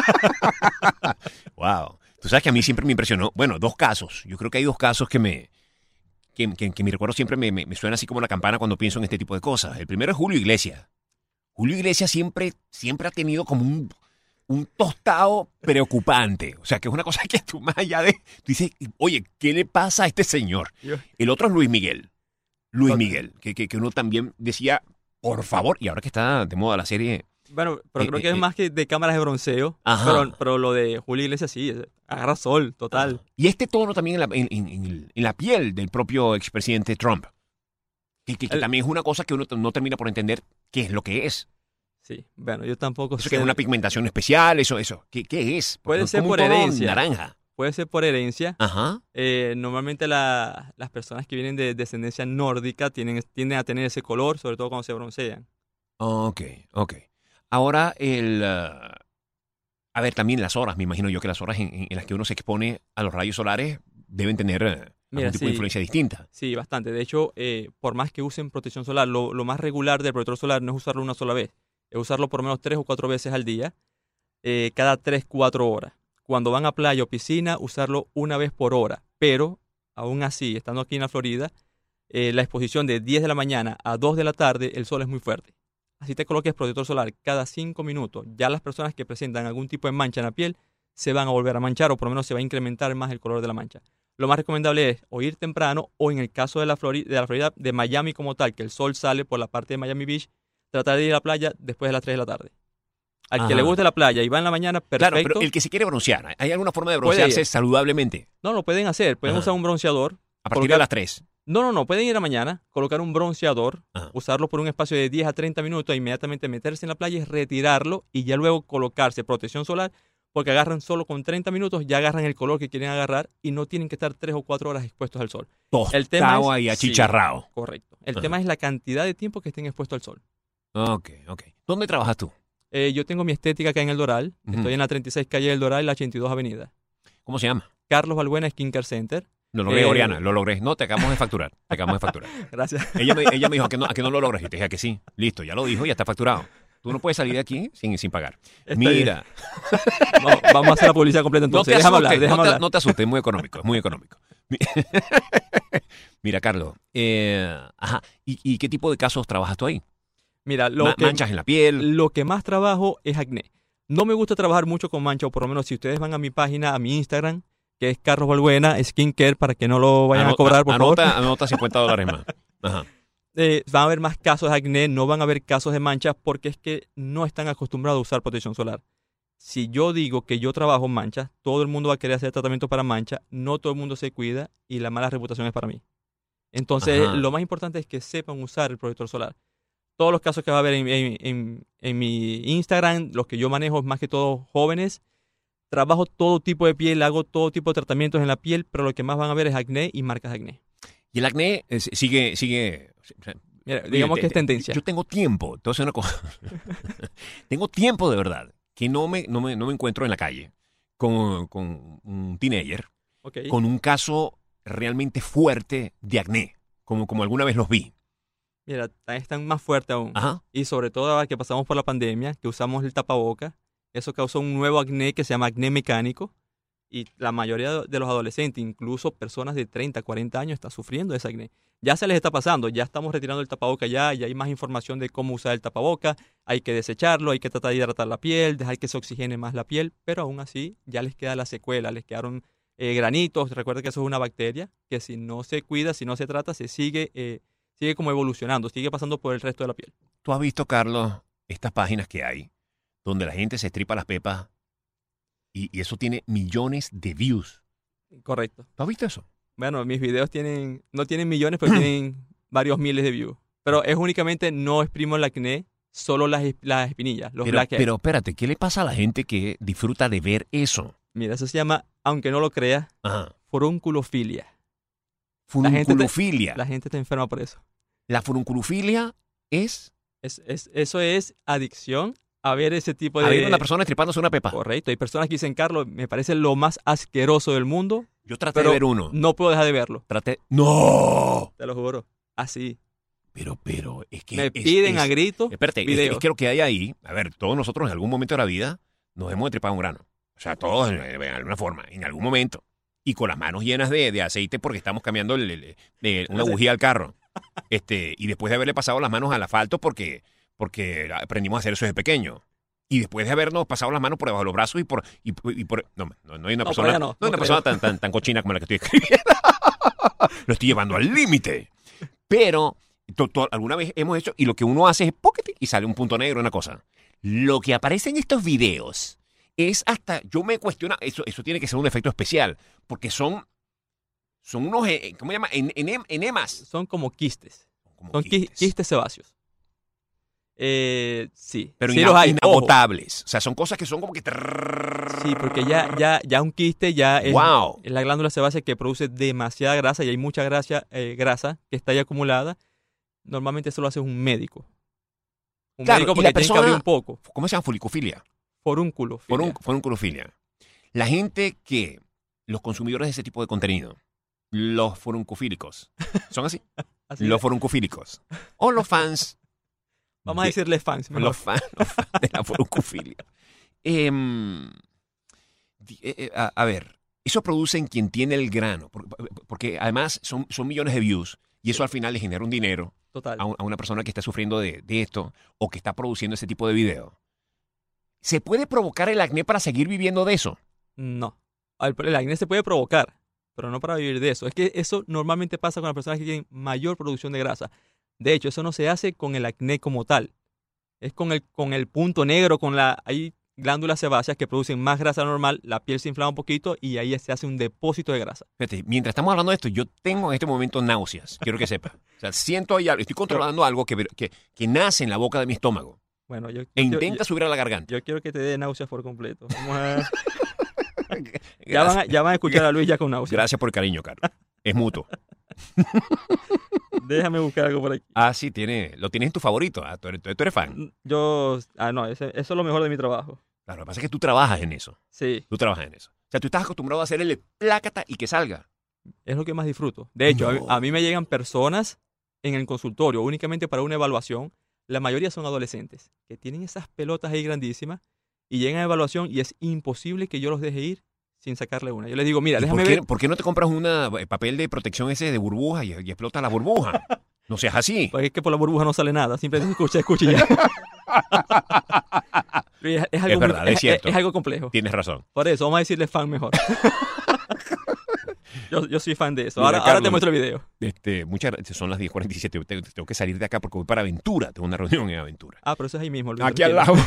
Wow. Tú sabes que a mí siempre me impresionó. Bueno, 2 casos. Yo creo que hay 2 casos que mi recuerdo siempre me suena así como la campana cuando pienso en este tipo de cosas. El primero es Julio Iglesias. Julio Iglesias siempre ha tenido como un tostado preocupante. O sea, que es una cosa que tú más allá de... Tú dices, oye, ¿qué le pasa a este señor? El otro es Luis Miguel. Luis Miguel, que uno también decía, por favor, y ahora que está de moda la serie Bueno, pero creo que es más que de cámaras de bronceo. Pero lo de Julio Iglesias sí, agarra sol, total. Y este tono también en la piel del propio expresidente Trump. Que también es una cosa que uno no termina por entender qué es lo que es. Sí, bueno, yo tampoco Eso sé. que es una pigmentación especial, eso. ¿Qué es? Puede ser como por un tono herencia. naranja. Puede ser por herencia. Ajá. Normalmente las personas que vienen de descendencia nórdica tienden a tener ese color, sobre todo cuando se broncean. Ok. Ahora, a ver, también las horas. Me imagino yo que las horas en las que uno se expone a los rayos solares deben tener algún tipo de influencia distinta. Sí, bastante. De hecho, por más que usen protección solar, lo más regular del protector solar no es usarlo una sola vez. Es usarlo por lo menos 3 o 4 veces al día, cada 3-4 horas. Cuando van a playa o piscina, usarlo una vez por hora. Pero, aún así, estando aquí en la Florida, la exposición de 10 de la mañana a 2 de la tarde, el sol es muy fuerte. Así te coloques protector solar cada 5 minutos. Ya las personas que presentan algún tipo de mancha en la piel se van a volver a manchar o por lo menos se va a incrementar más el color de la mancha. Lo más recomendable es o ir temprano o en el caso de la Florida, de Miami como tal, que el sol sale por la parte de Miami Beach, tratar de ir a la playa después de las 3 de la tarde. Al que le guste la playa y va en la mañana, perfecto. Claro, pero el que se quiere broncear, ¿hay alguna forma de broncearse saludablemente? No, lo pueden hacer. Pueden usar un bronceador. A partir de las 3. No. Pueden ir a mañana, colocar un bronceador, usarlo por un espacio de 10 a 30 minutos, inmediatamente meterse en la playa y retirarlo y ya luego colocarse protección solar, porque agarran solo con 30 minutos, ya agarran el color que quieren agarrar y no tienen que estar 3 o 4 horas expuestos al sol. Tostado y achicharrado. Sí, correcto. El tema es la cantidad de tiempo que estén expuestos al sol. Ok. ¿Dónde trabajas tú? Yo tengo mi estética acá en El Doral. Estoy en la 36 calle del Doral y la 82 avenida. ¿Cómo se llama? Carlos Balbuena Skincare Center. Lo logré, Oriana, lo logré. No, te acabamos de facturar. Gracias. Ella me dijo a que no lo logras. Y te dije que sí. Listo, ya lo dijo, ya está facturado. Tú no puedes salir de aquí sin pagar. Mira. Vamos a hacer la publicidad completa entonces. Déjame hablar. No te asustes, es muy económico. Mira, Carlos. ¿Y qué tipo de casos trabajas tú ahí? Mira, manchas en la piel. Lo que más trabajo es acné. No me gusta trabajar mucho con manchas, o por lo menos si ustedes van a mi página, a mi Instagram, que es Carlos Balbuena Skincare, para que no lo vayan a cobrar, por favor. Anota $50 más. Ajá. Van a haber más casos de acné, no van a haber casos de manchas, porque es que no están acostumbrados a usar protección solar. Si yo digo que yo trabajo en manchas, todo el mundo va a querer hacer tratamiento para manchas, no todo el mundo se cuida y la mala reputación es para mí. Entonces, lo más importante es que sepan usar el protector solar. Todos los casos que va a haber en mi Instagram, los que yo manejo, más que todo jóvenes, trabajo todo tipo de piel, hago todo tipo de tratamientos en la piel, pero lo que más van a ver es acné y marcas de acné. Y el acné sigue. Mira, digamos que es tendencia. Yo tengo tiempo, entonces una cosa. Tengo tiempo de verdad que no me encuentro en la calle con un teenager con un caso realmente fuerte de acné, como alguna vez los vi. Mira, están más fuertes aún. Ajá. Y sobre todo ahora que pasamos por la pandemia, que usamos el tapaboca, eso causó un nuevo acné que se llama acné mecánico. Y la mayoría de los adolescentes, incluso personas de 30, 40 años, están sufriendo de ese acné. Ya se les está pasando, ya estamos retirando el tapaboca ya hay más información de cómo usar el tapaboca, hay que desecharlo, hay que tratar de hidratar la piel, dejar que se oxigene más la piel, pero aún así ya les queda la secuela, les quedaron granitos. Recuerda que eso es una bacteria que si no se cuida, si no se trata, se sigue como evolucionando, sigue pasando por el resto de la piel. ¿Tú has visto, Carlos, estas páginas que hay donde la gente se estripa las pepas y eso tiene millones de views? Correcto. ¿Tú has visto eso? Bueno, mis videos no tienen millones, pero tienen varios miles de views. Pero es únicamente no exprimo el acné, solo las espinillas, los blackheads. Pero espérate, ¿qué le pasa a la gente que disfruta de ver eso? Mira, eso se llama, aunque no lo creas, furunculofilia. Furunculofilia. La gente está enferma por eso. ¿La furunculofilia es? Eso es adicción a ver ese tipo de... A ver una persona estripándose una pepa. Correcto. Hay personas que dicen, Carlos, me parece lo más asqueroso del mundo. Yo traté de ver uno. No puedo dejar de verlo. ¡No! Te lo juro. Así. Pero es que... Me piden a gritos. Espérate, es que lo que hay ahí... A ver, todos nosotros en algún momento de la vida nos hemos estripado un grano. O sea, todos en alguna forma, en algún momento. Y con las manos llenas de aceite porque estamos cambiando una bujía al carro. Y después de haberle pasado las manos al asfalto porque aprendimos a hacer eso desde pequeño. Y después de habernos pasado las manos por debajo de los brazos no hay una persona tan cochina como la que estoy escribiendo. Lo estoy llevando al límite. Pero alguna vez hemos hecho, y lo que uno hace es pocket y sale un punto negro, una cosa. Lo que aparece en estos videos es hasta, yo me cuestiono, eso tiene que ser un efecto especial, porque son unos, ¿cómo se llama? Enemas. Son como quistes. Como Son quistes sebáceos. Sí. Pero sí los hay. inagotables. O sea, son cosas que son como que... Sí, porque ya un quiste ya es Wow. la glándula sebácea que produce demasiada grasa y hay mucha grasa que está ahí acumulada. Normalmente eso lo hace un médico. Un Claro, médico y porque la tiene que persona- abrir un poco. ¿Cómo se llama? Folicofilia. Forúnculo. Forunculofilia. La gente que, los consumidores de ese tipo de contenido, los foruncofílicos, ¿son así? Así Los es. foruncofílicos. O los fans. Vamos a decirle fans. mejor. Los fans de la foruncofilia. A ver, eso produce en quien tiene el grano, porque además son millones de views y eso al final le genera un dinero Total. a una persona que está sufriendo de esto o que está produciendo ese tipo de video. ¿Se puede provocar el acné para seguir viviendo de eso? No. El acné se puede provocar, pero no para vivir de eso. Es que eso normalmente pasa con las personas que tienen mayor producción de grasa. De hecho, eso no se hace con el acné como tal. Es con el punto negro, hay glándulas sebáceas que producen más grasa normal, la piel se inflama un poquito y ahí se hace un depósito de grasa. Fíjate, mientras estamos hablando de esto, yo tengo en este momento náuseas, quiero que sepa. O sea, siento ahí algo, estoy controlando algo que nace en la boca de mi estómago Bueno, e intenta subir a la garganta. yo quiero que te dé náuseas por completo. Vamos a... ya van a escuchar a Luis ya con náuseas. Gracias por el cariño, Carlos. Es mutuo. Déjame buscar algo por aquí. Ah, sí, lo tienes en tu favorito. Tú eres fan. No, eso es lo mejor de mi trabajo. Claro, lo que pasa es que tú trabajas en eso. Sí, Tú trabajas en eso. O sea, tú estás acostumbrado a hacer el plácata y que salga. es lo que más disfruto. De hecho, No. a mí me llegan personas en el consultorio únicamente para una evaluación. La mayoría son adolescentes que tienen esas pelotas ahí grandísimas y llegan a evaluación y es imposible que yo los deje ir sin sacarle una. Yo les digo, mira, ¿Y déjame ver. por qué no te compras un papel de protección ese de burbuja y explota la burbuja? No seas así. Porque es que por la burbuja no sale nada. Simplemente escucha y ya. Es algo verdad, es cierto. Es algo complejo. Tienes razón. Por eso, vamos a decirle fan mejor. Yo soy fan de eso. Mira, Ahora Carlos, te muestro el video. Muchas gracias. Son las 10:47. Tengo que salir de acá porque voy para Aventura. Tengo una reunión en Aventura. Ah, pero eso es ahí mismo. Aquí al lado.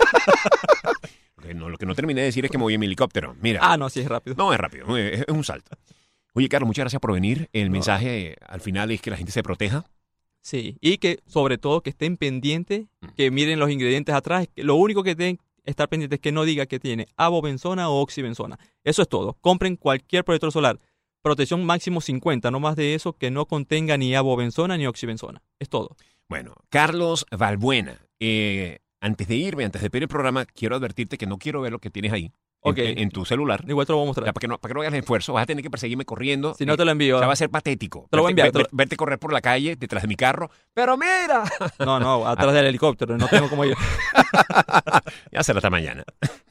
Lo que no terminé de decir es que me voy en mi helicóptero. Mira. Ah, no, sí, es rápido. No, es rápido. Es un salto. Oye, Carlos, muchas gracias por venir. El mensaje al final es que la gente se proteja. Sí, y que sobre todo que estén pendientes, que miren los ingredientes atrás. Que lo único que tienen que estar pendientes es que no diga que tiene avobenzona o oxibenzona. Eso es todo. Compren cualquier protector solar. Protección máximo 50, no más de eso, que no contenga ni avobenzona ni oxibenzona. Es todo. Bueno, Carlos Valbuena, antes de irme, antes de pedir el programa, quiero advertirte que no quiero ver lo que tienes ahí Ok. en tu celular. Igual te lo voy a O mostrar. sea, para que no hagas el esfuerzo, vas a tener que perseguirme corriendo. Si no te lo envío. O sea, va a ser patético. Te lo voy a enviar, Verte correr por la calle detrás de mi carro. ¡Pero mira! No, atrás del helicóptero. No tengo cómo ir. Ya será hasta mañana.